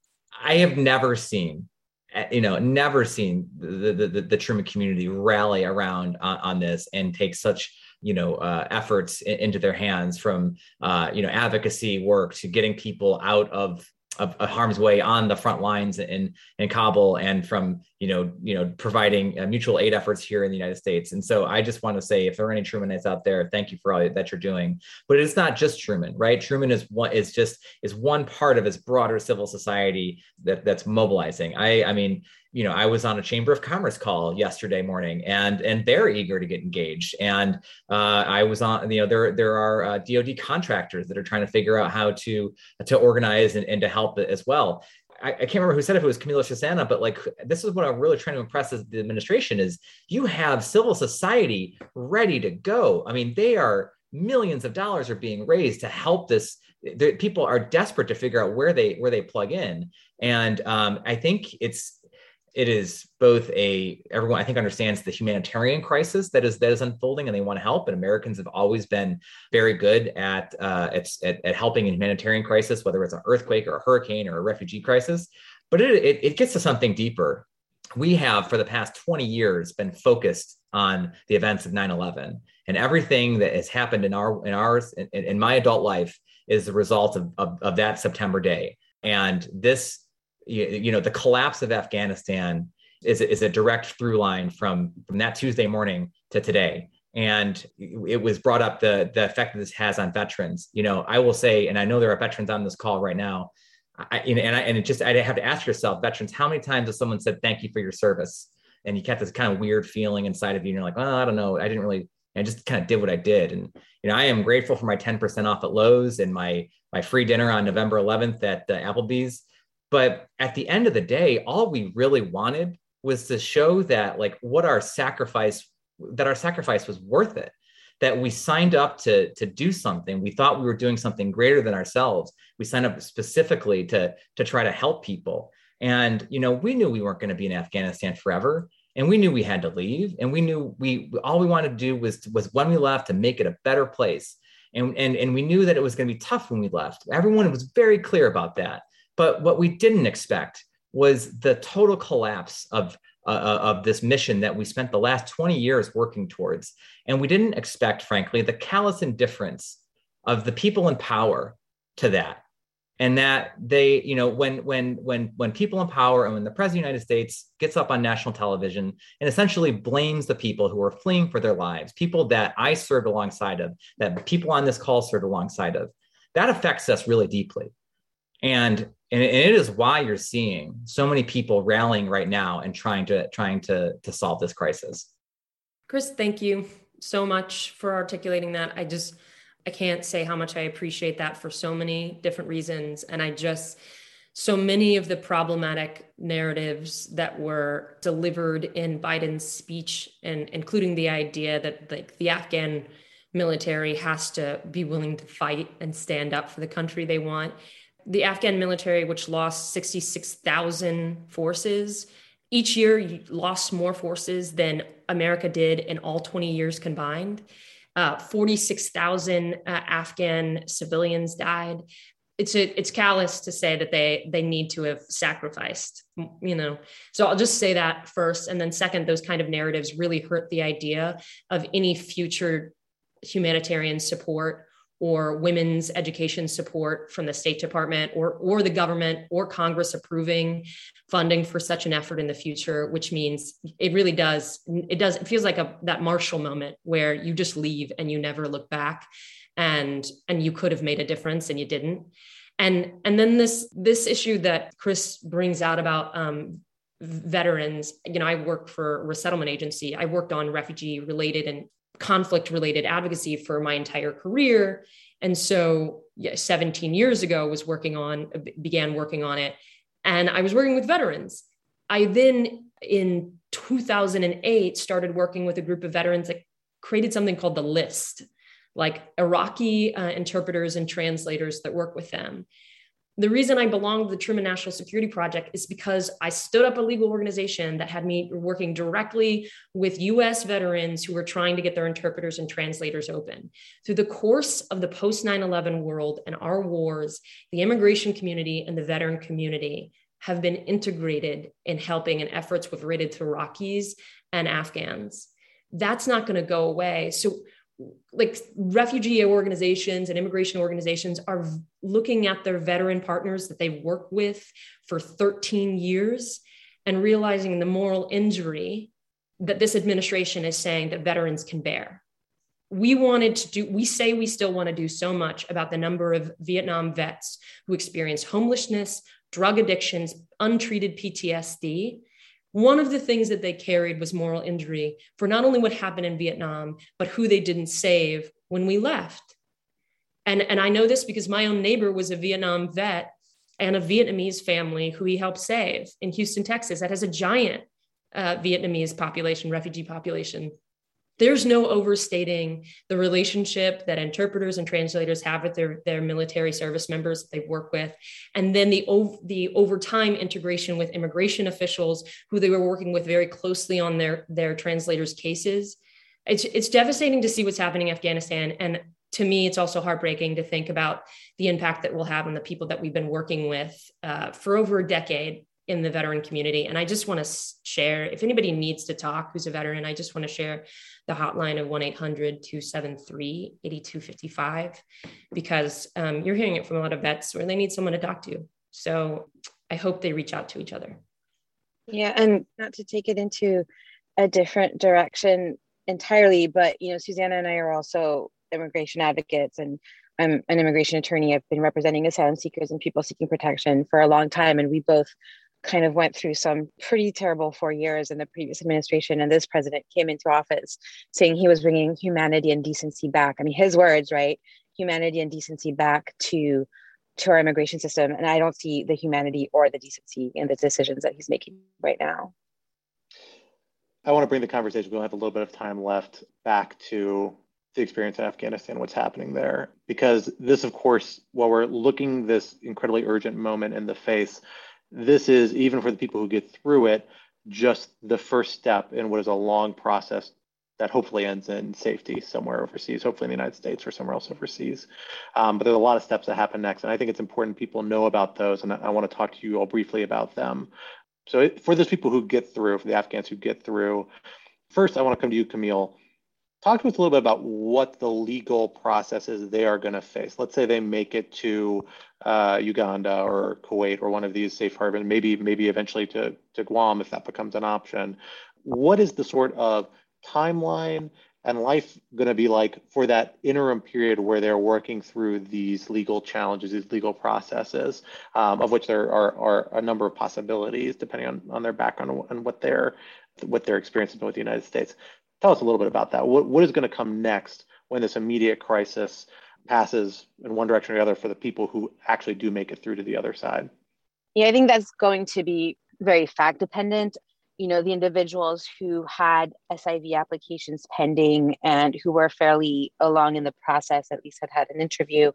I have never seen, you know, never seen the, the, the, the Truman community rally around on, on this and take such, you know, uh, efforts in, into their hands, from, uh, you know, advocacy work to getting people out of Of, of harm's way on the front lines in, in Kabul, and from, you know, you know, providing uh, mutual aid efforts here in the United States. And so I just want to say, if there are any Trumanites out there, thank you for all that you're doing. But it's not just Truman, right? Truman is one, is just, is one part of his broader civil society that that's mobilizing. I, I mean, you know, I was on a Chamber of Commerce call yesterday morning, and and they're eager to get engaged. And uh, I was on, you know, there there are uh, D O D contractors that are trying to figure out how to to organize and, and to help it as well. I, I can't remember who said it, if it was Camille or Susanna, but like, this is what I'm really trying to impress as the administration is you have civil society ready to go. I mean, they are, millions of dollars are being raised to help this. The, people are desperate to figure out where they where they plug in. And um, I think it's It is both a, everyone I think understands the humanitarian crisis that is that is unfolding, and they want to help. And Americans have always been very good at, uh, at, at, at helping in humanitarian crisis, whether it's an earthquake or a hurricane or a refugee crisis. But it, it, it gets to something deeper. We have, for the past twenty years, been focused on the events of nine eleven, and everything that has happened in our in ours in, in my adult life is the result of, of, of that September day. And this, you know, the collapse of Afghanistan is, is a direct through line from, from that Tuesday morning to today. And it was brought up the, the effect that this has on veterans. You know, I will say, and I know there are veterans on this call right now, I, and I, and it just, I have to ask yourself, veterans, how many times has someone said, thank you for your service? And you get this kind of weird feeling inside of you. And you're like, well, I don't know. I didn't really, I just kind of did what I did. And, you know, I am grateful for my ten percent off at Lowe's and my, my free dinner on November eleventh at uh, Applebee's. But at the end of the day, all we really wanted was to show that like what our sacrifice, that our sacrifice was worth it, that we signed up to, to do something. We thought we were doing something greater than ourselves. We signed up specifically to, to try to help people. And, you know, we knew we weren't going to be in Afghanistan forever. And we knew we had to leave. And we knew we, all we wanted to do was, was when we left to make it a better place. And, and, and we knew that it was going to be tough when we left. Everyone was very clear about that. But what we didn't expect was the total collapse of, uh, of this mission that we spent the last twenty years working towards. And we didn't expect, frankly, the callous indifference of the people in power to that. And that they, you know, when when when when people in power and when the president of the United States gets up on national television and essentially blames the people who are fleeing for their lives, people that I served alongside of, that people on this call served alongside of, that affects us really deeply. And and it is why you're seeing so many people rallying right now and trying to trying to to solve this crisis. Chris, thank you so much for articulating that. I just I can't say how much I appreciate that for so many different reasons. And I just, so many of the problematic narratives that were delivered in Biden's speech, and including the idea that like the Afghan military has to be willing to fight and stand up for the country they want. The Afghan military, which lost sixty-six thousand forces, each year lost more forces than America did in all twenty years combined. Uh, forty-six thousand uh, Afghan civilians died. It's a, it's callous to say that they they need to have sacrificed, you know. So I'll just say that first, and then second, those kind of narratives really hurt the idea of any future humanitarian support or women's education support from the State Department or or the government or Congress approving funding for such an effort in the future, which means it really does, it does, it feels like a that Marshall moment where you just leave and you never look back, and and you could have made a difference and you didn't. And and then this this issue that Chris brings out about um, veterans, you know, I work for a resettlement agency. I worked on refugee related and conflict related advocacy for my entire career. And so yeah, seventeen years ago was working on, began working on it. And I was working with veterans. I then in two thousand eight started working with a group of veterans that created something called the List, like Iraqi uh, interpreters and translators that work with them. The reason I belong to the Truman National Security Project is because I stood up a legal organization that had me working directly with U S veterans who were trying to get their interpreters and translators open. Through the course of the post nine eleven world and our wars, the immigration community and the veteran community have been integrated in helping in efforts with related to Iraqis and Afghans. That's not going to go away. So like refugee organizations and immigration organizations are looking at their veteran partners that they've worked with for thirteen years and realizing the moral injury that this administration is saying that veterans can bear. We wanted to do, we say we still want to do so much about the number of Vietnam vets who experience homelessness, drug addictions, untreated P T S D. One of the things that they carried was moral injury for not only what happened in Vietnam, but who they didn't save when we left. And, and I know this because my own neighbor was a Vietnam vet and a Vietnamese family who he helped save in Houston, Texas, that has a giant uh, Vietnamese population, refugee population. There's no overstating the relationship that interpreters and translators have with their, their military service members that they work with. And then the, the over time integration with immigration officials who they were working with very closely on their, their translators' cases. It's, it's devastating to see what's happening in Afghanistan. And to me, it's also heartbreaking to think about the impact that we'll have on the people that we've been working with uh, for over a decade in the veteran community. And I just want to share, if anybody needs to talk who's a veteran, I just want to share the hotline of one eight hundred two seven three eight two five five, because um, you're hearing it from a lot of vets where they need someone to talk to. So I hope they reach out to each other. Yeah, and not to take it into a different direction entirely, but, you know, Susanna and I are also immigration advocates, and I'm an immigration attorney. I've been representing asylum seekers and people seeking protection for a long time. And we both kind of went through some pretty terrible four years in the previous administration. And this president came into office saying he was bringing humanity and decency back. I mean, his words, right? Humanity and decency back to, to our immigration system. And I don't see the humanity or the decency in the decisions that he's making right now. I want to bring the conversation, we'll have a little bit of time left, back to the experience in Afghanistan, what's happening there. Because this, of course, while we're looking this incredibly urgent moment in the face, this is, even for the people who get through it, just the first step in what is a long process that hopefully ends in safety somewhere overseas, hopefully in the United States or somewhere else overseas. Um, but there's a lot of steps that happen next. And I think it's important people know about those. And I, I want to talk to you all briefly about them. So it, for those people who get through, for the Afghans who get through, first, I want to come to you, Camille. Talk to us a little bit about what the legal processes they are going to face. Let's say they make it to uh, Uganda or Kuwait or one of these safe harbors, maybe maybe eventually to, to Guam if that becomes an option. What is the sort of timeline and life going to be like for that interim period where they're working through these legal challenges, these legal processes, um, of which there are, are a number of possibilities depending on, on their background and what their what their experience has been with the United States. Tell us a little bit about that. What, what is going to come next when this immediate crisis passes in one direction or the other for the people who actually do make it through to the other side? Yeah, I think that's going to be very fact dependent. You know, the individuals who had S I V applications pending and who were fairly along in the process, at least had had an interview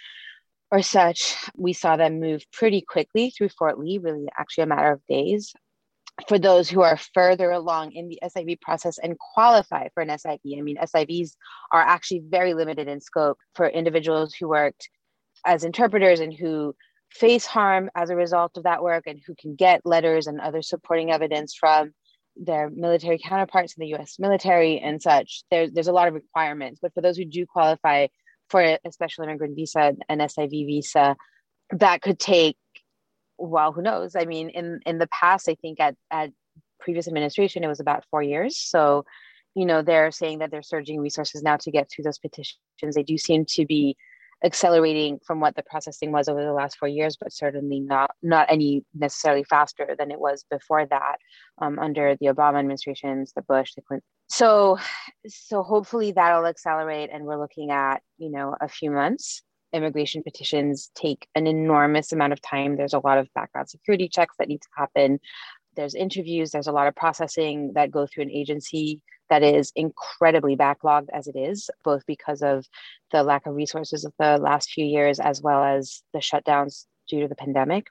or such, we saw them move pretty quickly through Fort Lee, really actually a matter of days. For those who are further along in the S I V process and qualify for an S I V, I mean, S I Vs are actually very limited in scope for individuals who worked as interpreters and who face harm as a result of that work and who can get letters and other supporting evidence from their military counterparts in the U S military and such. There, there's a lot of requirements, but for those who do qualify for a special immigrant visa, an S I V visa, that could take, well, who knows? I mean, in, in the past, I think at, at previous administration, it was about four years. So, you know, they're saying that they're surging resources now to get through those petitions. They do seem to be accelerating from what the processing was over the last four years, but certainly not not any necessarily faster than it was before that, um, under the Obama administrations, the Bush, the Clinton. So, so hopefully that'll accelerate, and we're looking at, you know, a few months. Immigration petitions take an enormous amount of time. There's a lot of background security checks that need to happen. There's interviews. There's a lot of processing that go through an agency that is incredibly backlogged as it is, both because of the lack of resources of the last few years, as well as the shutdowns due to the pandemic.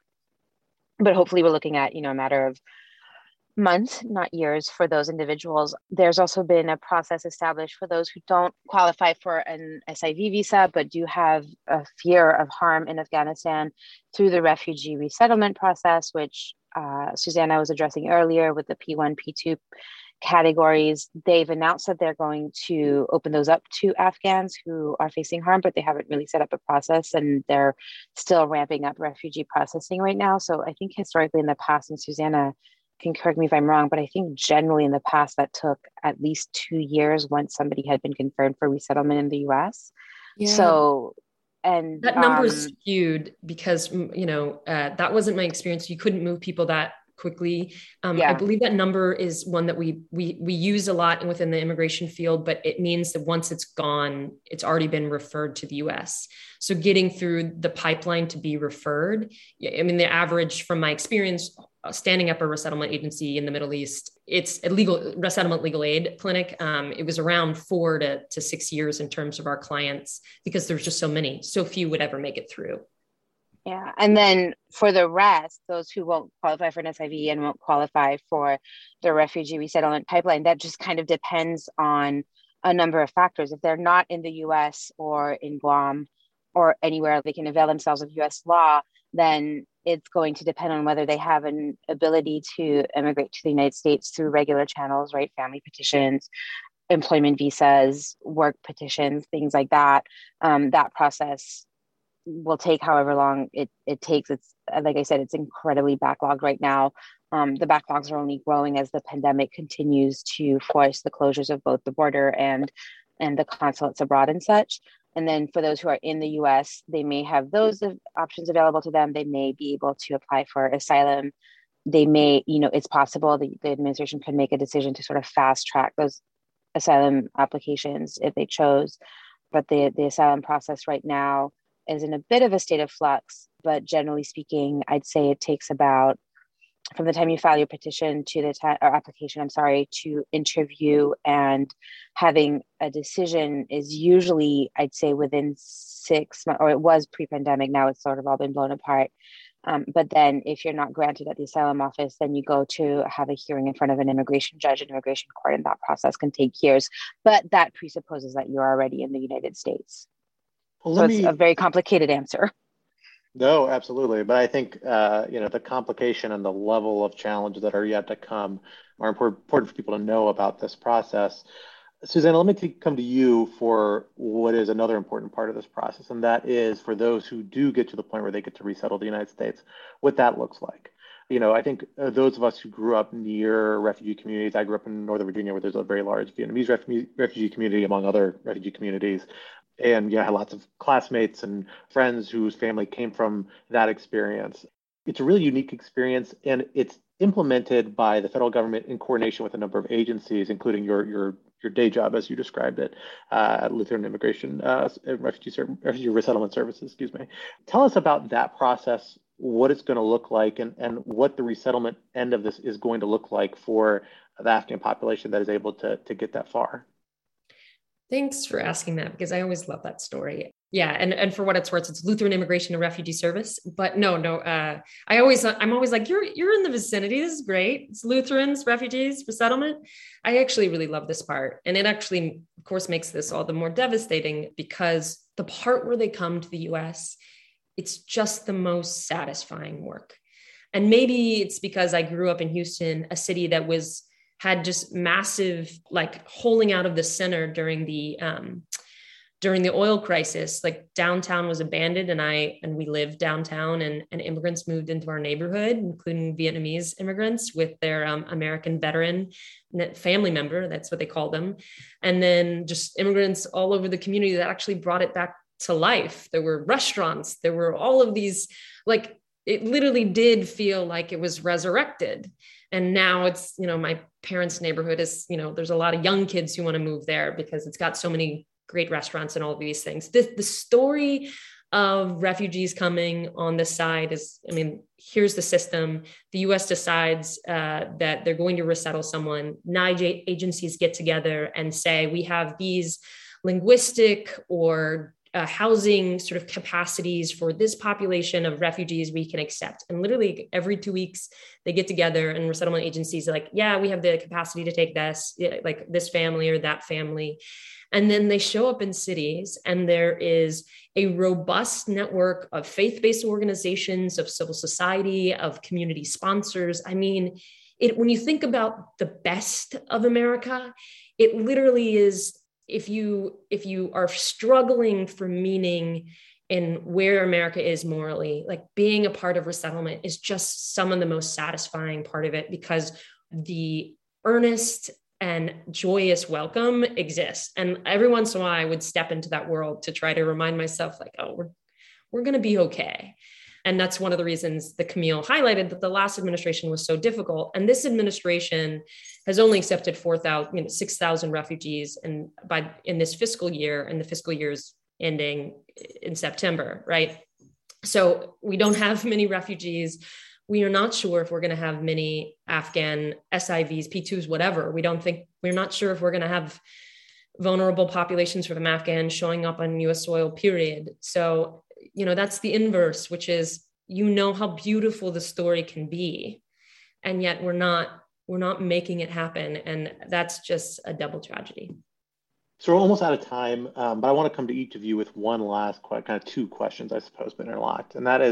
But hopefully we're looking at, you know, a matter of months, not years, for those individuals. There's also been a process established for those who don't qualify for an S I V visa, but do have a fear of harm in Afghanistan through the refugee resettlement process, which uh, Susanna was addressing earlier with the P one, P two categories. They've announced that they're going to open those up to Afghans who are facing harm, but they haven't really set up a process, and they're still ramping up refugee processing right now. So I think historically in the past, and Susanna can correct me if I'm wrong, but I think generally in the past that took at least two years once somebody had been confirmed for resettlement in the U S. Yeah. So, and that number is um, skewed because, you know, uh, that wasn't my experience. You couldn't move people that quickly. Um, yeah. I believe that number is one that we we we use a lot within the immigration field, but it means that once it's gone, it's already been referred to the U S. So getting through the pipeline to be referred, I mean, the average from my experience, uh, standing up a resettlement agency in the Middle East, it's a legal resettlement legal aid clinic. Um, it was around four to, to six years in terms of our clients, because there's just so many, so few would ever make it through. Yeah. And then for the rest, those who won't qualify for an S I V and won't qualify for the refugee resettlement pipeline, that just kind of depends on a number of factors. If they're not in the U S or in Guam or anywhere they can avail themselves of U S law, then it's going to depend on whether they have an ability to immigrate to the United States through regular channels, right? Family petitions, employment visas, work petitions, things like that. Um, that process will take however long it, it takes. It's, like I said, it's incredibly backlogged right now. Um, the backlogs are only growing as the pandemic continues to force the closures of both the border and and the consulates abroad and such. And then for those who are in the U S, they may have those options available to them. They may be able to apply for asylum. They may, you know, it's possible the, the administration could make a decision to sort of fast track those asylum applications if they chose. But the, the asylum process right now is in a bit of a state of flux. But generally speaking, I'd say it takes about, from the time you file your petition to the time, or application, I'm sorry, to interview and having a decision is usually, I'd say, within six months, or it was pre-pandemic. Now it's sort of all been blown apart. Um, but then if you're not granted at the asylum office, then you go to have a hearing in front of an immigration judge, an immigration court, and that process can take years. But that presupposes that you're already in the United States. Well, so it's me... a very complicated answer. No, absolutely. But I think, uh, you know, the complication and the level of challenges that are yet to come are important for people to know about this process. Susanna, let me t- come to you for what is another important part of this process, and that is for those who do get to the point where they get to resettle the United States, what that looks like. You know, I think uh, those of us who grew up near refugee communities, I grew up in Northern Virginia where there's a very large Vietnamese refugee, refugee community among other refugee communities. And yeah, I had lots of classmates and friends whose family came from that experience. It's a really unique experience, and it's implemented by the federal government in coordination with a number of agencies, including your your your day job, as you described it, uh, at Lutheran Immigration uh, Refugee, Refugee Resettlement Services. Excuse me. Tell us about that process, what it's going to look like, and and what the resettlement end of this is going to look like for the Afghan population that is able to to get that far. Thanks for asking that, because I always love that story. Yeah, and, and for what it's worth, it's Lutheran Immigration and Refugee Service. But no, no, uh, I always, I'm always like, you're you're in the vicinity. This is great. It's Lutherans, refugees, resettlement. I actually really love this part, and it actually, of course, makes this all the more devastating because the part where they come to the U S, it's just the most satisfying work. And maybe it's because I grew up in Houston, a city that was had just massive, like holing out of the center during the um, during the oil crisis. Like downtown was abandoned, and I and we lived downtown, and, and immigrants moved into our neighborhood, including Vietnamese immigrants with their um, American veteran family member. That's what they called them, and then just immigrants all over the community that actually brought it back to life. There were restaurants. There were all of these, like it literally did feel like it was resurrected. And now it's, you know, my parents' neighborhood is, you know, there's a lot of young kids who want to move there because it's got so many great restaurants and all of these things. The, the story of refugees coming on this side is, I mean, here's the system. The U S decides uh, that they're going to resettle someone. Nine agencies get together and say, we have these linguistic or Uh, housing sort of capacities for this population of refugees we can accept. And literally every two weeks they get together and resettlement agencies are like, yeah, we have the capacity to take this, like this family or that family. And then they show up in cities, and there is a robust network of faith-based organizations, of civil society, of community sponsors. I mean, it, when you think about the best of America, it literally is, If you if you are struggling for meaning in where America is morally, like being a part of resettlement is just some of the most satisfying part of it, because the earnest and joyous welcome exists. And every once in a while I would step into that world to try to remind myself like, oh, we're we're going to be okay. And that's one of the reasons that Camille highlighted that the last administration was so difficult. And this administration has only accepted four thousand, you know, six thousand refugees. And by in this fiscal year, and the fiscal year is ending in September, right? So we don't have many refugees. We are not sure if we're going to have many Afghan S I Vs, P twos, whatever. We don't think, we're not sure if we're going to have vulnerable populations from Afghans showing up on U S soil, period. So, you know, that's the inverse, which is, you know, how beautiful the story can be, and yet we're not, we're not making it happen. And that's just a double tragedy. So we're almost out of time, um, but I want to come to each of you with one last, kind of two questions, I suppose, but interlocked. And that is,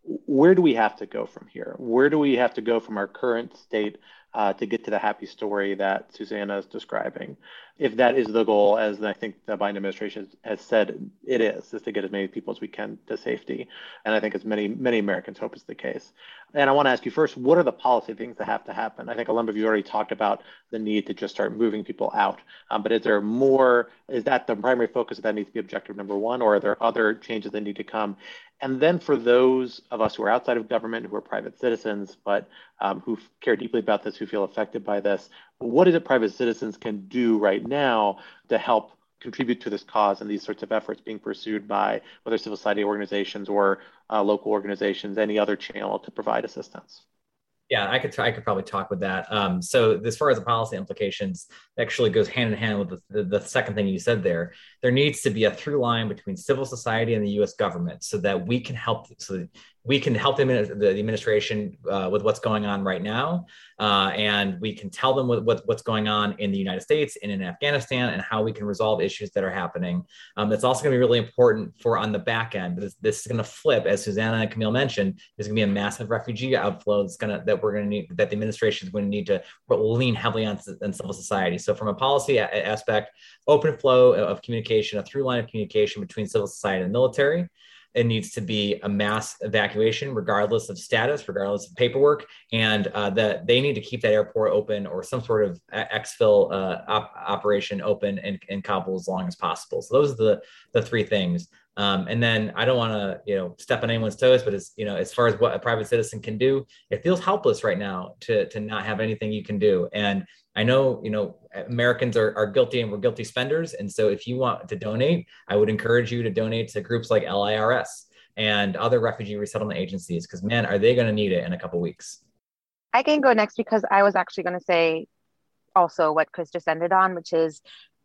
where do we have to go from here? Where do we have to go from our current state uh, to get to the happy story that Susanna is describing? If that is the goal, as I think the Biden administration has said it is, is to get as many people as we can to safety. And I think as many, many Americans hope is the case. And I want to ask you first, what are the policy things that have to happen? I think a number of you already talked about the need to just start moving people out. Um, but is there more, is that the primary focus that needs to be objective number one, or are there other changes that need to come? And then for those of us who are outside of government, who are private citizens, but um, who care deeply about this, who feel affected by this, what is it private citizens can do right now to help contribute to this cause and these sorts of efforts being pursued by whether civil society organizations or uh, local organizations, any other channel to provide assistance? Yeah, I could I could probably talk with that. Um, so as far as the policy implications, it actually goes hand in hand with the, the, the second thing you said there. There needs to be a through line between civil society and the U S government so that we can help so that we can help the, the administration uh, with what's going on right now. Uh, and we can tell them what, what, what's going on in the United States and in Afghanistan and how we can resolve issues that are happening. Um, it's also gonna be really important for on the back end. This, this is gonna flip, as Susanna and Camille mentioned, there's gonna be a massive refugee outflow that's gonna, that we're gonna need, that the administration is gonna need to lean heavily on, on civil society. So from a policy a- aspect, open flow of communication, a through line of communication between civil society and military. It needs to be a mass evacuation, regardless of status, regardless of paperwork, and uh, that they need to keep that airport open or some sort of exfil uh, op- operation open in, in Kabul as long as possible. So those are the the three things. Um, and then I don't want to, you know, step on anyone's toes, but as you know, as far as what a private citizen can do, it feels helpless right now to to not have anything you can do. And I know, you know, Americans are, are guilty and we're guilty spenders. And so if you want to donate, I would encourage you to donate to groups like L I R S and other refugee resettlement agencies, because man, are they going to need it in a couple of weeks. I can go next because I was actually going to say also what Chris just ended on, which is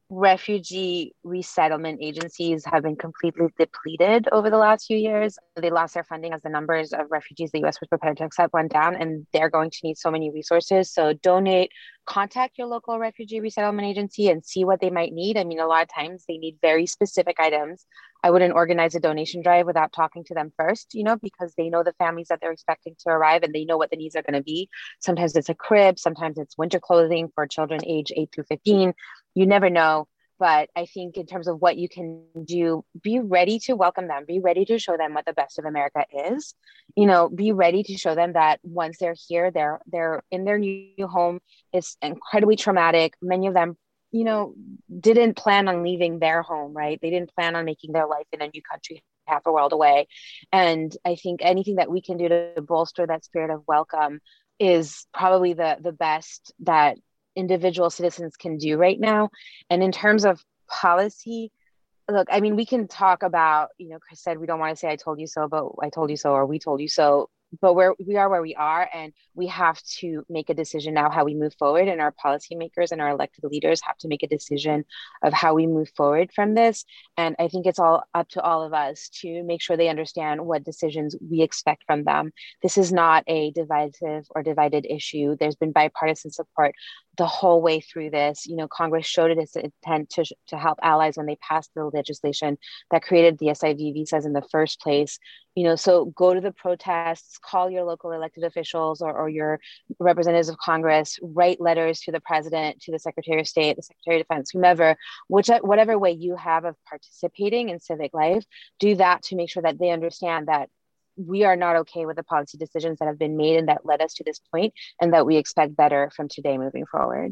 refugee resettlement agencies have been completely depleted over the last few years. They lost their funding as the numbers of refugees the U S was prepared to accept went down, and they're going to need so many resources. So donate, contact your local refugee resettlement agency and see what they might need. I mean, a lot of times they need very specific items. I wouldn't organize a donation drive without talking to them first, you know, because they know the families that they're expecting to arrive and they know what the needs are going to be. Sometimes it's a crib, sometimes it's winter clothing for children age eight through fifteen. You never know. But I think in terms of what you can do, be ready to welcome them, be ready to show them what the best of America is. You know, be ready to show them that once they're here, they're they're in their new home. It's incredibly traumatic. Many of them, you know, didn't plan on leaving their home, right? They didn't plan on making their life in a new country half a world away. And I think anything that we can do to bolster that spirit of welcome is probably the the best that individual citizens can do right now. And in terms of policy, look, I mean, we can talk about, you know, Chris said, we don't want to say I told you so, but I told you so, or we told you so. But where we are where we are, and we have to make a decision now how we move forward, and our policymakers and our elected leaders have to make a decision of how we move forward from this. And I think it's all up to all of us to make sure they understand what decisions we expect from them. This is not a divisive or divided issue. There's been bipartisan support the whole way through this. You know, Congress showed its intent to, to help allies when they passed the legislation that created the S I V visas in the first place. You know, so go to the protests, call your local elected officials or, or your representatives of Congress, write letters to the president, to the Secretary of State, the Secretary of Defense, whomever, which, whatever way you have of participating in civic life, do that to make sure that they understand that we are not okay with the policy decisions that have been made and that led us to this point, and that we expect better from today moving forward.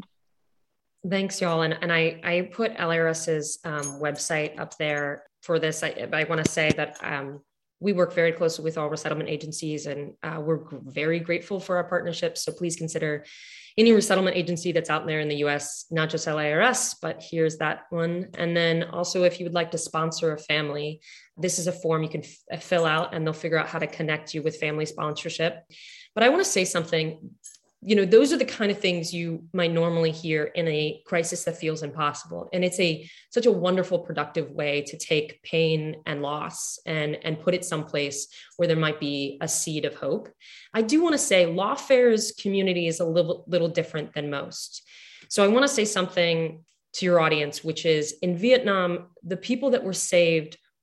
Thanks, y'all. And, and I, I put L I R S's um, website up there for this. I, I want to say that um, we work very closely with all resettlement agencies, and uh, we're very grateful for our partnerships. So please consider any resettlement agency that's out there in the U S, not just L I R S, but here's that one. And then also, if you would like to sponsor a family, this is a form you can f- fill out and they'll figure out how to connect you with family sponsorship. But I want to say something. You know, those are the kind of things you might normally hear in a crisis that feels impossible. And it's a such a wonderful, productive way to take pain and loss and, and put it someplace where there might be a seed of hope. I do want to say Lawfare's community is a little, little different than most. So I want to say something to your audience, which is in Vietnam, the people that were saved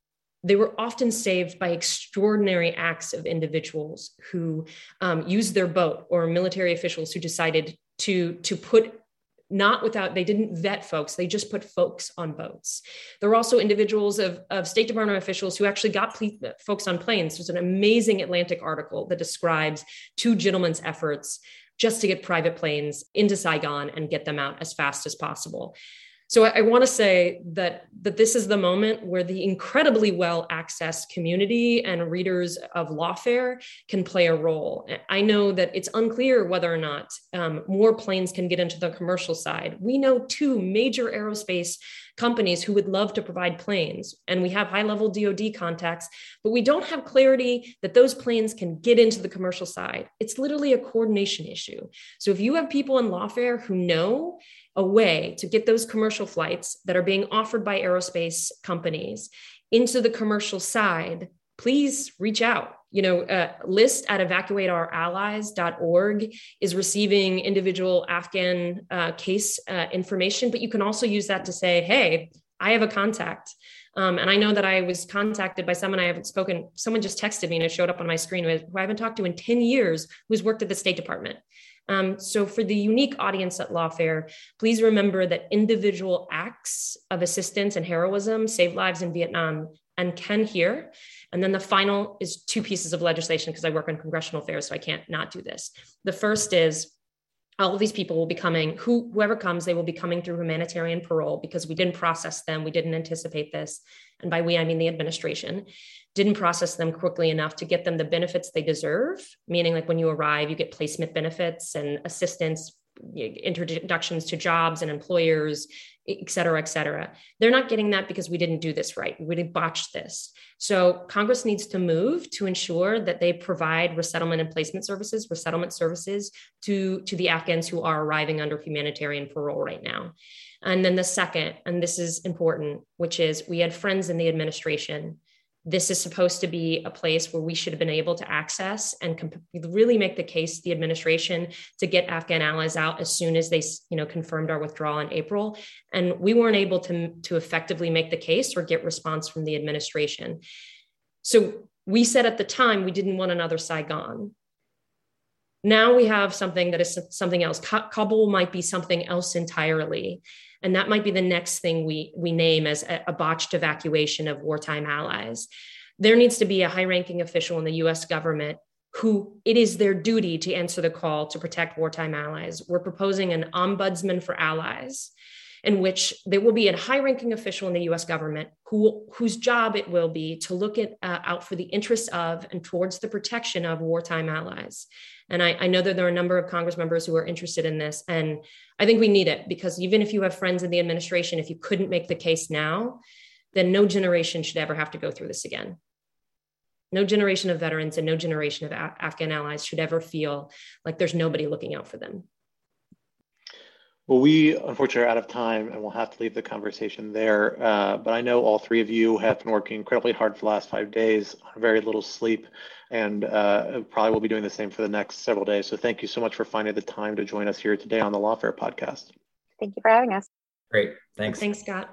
they were often saved by extraordinary acts of individuals who um, used their boat, or military officials who decided to, to put not without, they didn't vet folks, they just put folks on boats. There were also individuals of, of State Department officials who actually got ple- folks on planes. There's an amazing Atlantic article that describes two gentlemen's efforts just to get private planes into Saigon and get them out as fast as possible. So I, I want to say that, that this is the moment where the incredibly well-accessed community and readers of Lawfare can play a role. I know that it's unclear whether or not um, more planes can get into the commercial side. We know two major aerospace companies who would love to provide planes, and we have high-level D O D contacts, but we don't have clarity that those planes can get into the commercial side. It's literally a coordination issue. So if you have people in Lawfare who know a way to get those commercial flights that are being offered by aerospace companies into the commercial side, please reach out. You know, uh, list at evacuate our allies dot org is receiving individual Afghan uh, case uh, information, but you can also use that to say, hey, I have a contact. Um, and I know that I was contacted by someone I haven't spoken, someone just texted me and it showed up on my screen who I haven't talked to in ten years, who's worked at the State Department. Um, so for the unique audience at Lawfare, please remember that individual acts of assistance and heroism saved lives in Vietnam and can here. And then the final is two pieces of legislation, because I work on congressional affairs, so I can't not do this. The first is all of these people will be coming, who, whoever comes, they will be coming through humanitarian parole, because we didn't process them. We didn't anticipate this. And by we, I mean the administration didn't process them quickly enough to get them the benefits they deserve, meaning like when you arrive, you get placement benefits and assistance, introductions to jobs and employers, et cetera, et cetera. They're not getting that because we didn't do this right. We didn't botch this. So Congress needs to move to ensure that they provide resettlement and placement services, resettlement services to, to the Afghans who are arriving under humanitarian parole right now. And then the second, and this is important, which is we had friends in the administration. This is supposed to be a place where we should have been able to access and comp- really make the case to the administration to get Afghan allies out as soon as they, you know, confirmed our withdrawal in April. And we weren't able to, to effectively make the case or get response from the administration. So we said at the time, we didn't want another Saigon. Now we have something that is something else. Kabul might be something else entirely. And that might be the next thing we, we name as a, a botched evacuation of wartime allies. There needs to be a high-ranking official in the U S government who it is their duty to answer the call to protect wartime allies. We're proposing an ombudsman for allies, in which there will be a high-ranking official in the U S government who, whose job it will be to look at, uh, out for the interests of and towards the protection of wartime allies. And I, I know that there are a number of Congress members who are interested in this. And I think we need it, because even if you have friends in the administration, if you couldn't make the case now, then no generation should ever have to go through this again. No generation of veterans and no generation of Af- Afghan allies should ever feel like there's nobody looking out for them. Well, we unfortunately are out of time and we'll have to leave the conversation there. Uh, but I know all three of you have been working incredibly hard for the last five days on very little sleep, and uh, probably will be doing the same for the next several days. So thank you so much for finding the time to join us here today on the Lawfare podcast. Thank you for having us. Great. Thanks. Thanks, Scott.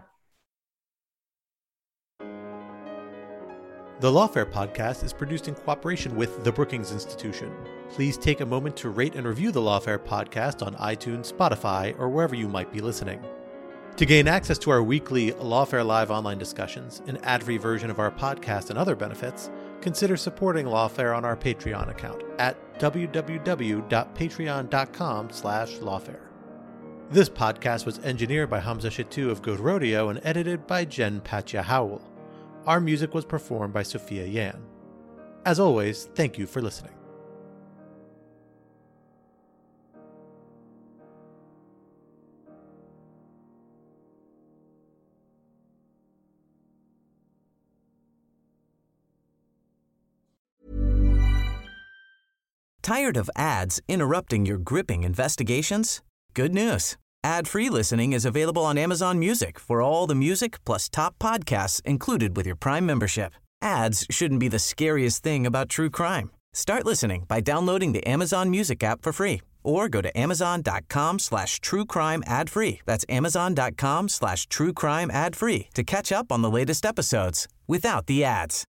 The Lawfare podcast is produced in cooperation with the Brookings Institution. Please take a moment to rate and review the Lawfare podcast on iTunes, Spotify, or wherever you might be listening. To gain access to our weekly Lawfare Live online discussions, an ad-free version of our podcast, and other benefits, consider supporting Lawfare on our Patreon account at www.patreon.com slash lawfare. This podcast was engineered by Hamza Shattu of Good Rodeo and edited by Jen Patja Howell. Our music was performed by Sophia Yan. As always, thank you for listening. Tired of ads interrupting your gripping investigations? Good news. Ad-free listening is available on Amazon Music for all the music plus top podcasts included with your Prime membership. Ads shouldn't be the scariest thing about true crime. Start listening by downloading the Amazon Music app for free Or go to amazon.com slash true crime ad free. That's amazon.com slash true crime ad free to catch up on the latest episodes without the ads.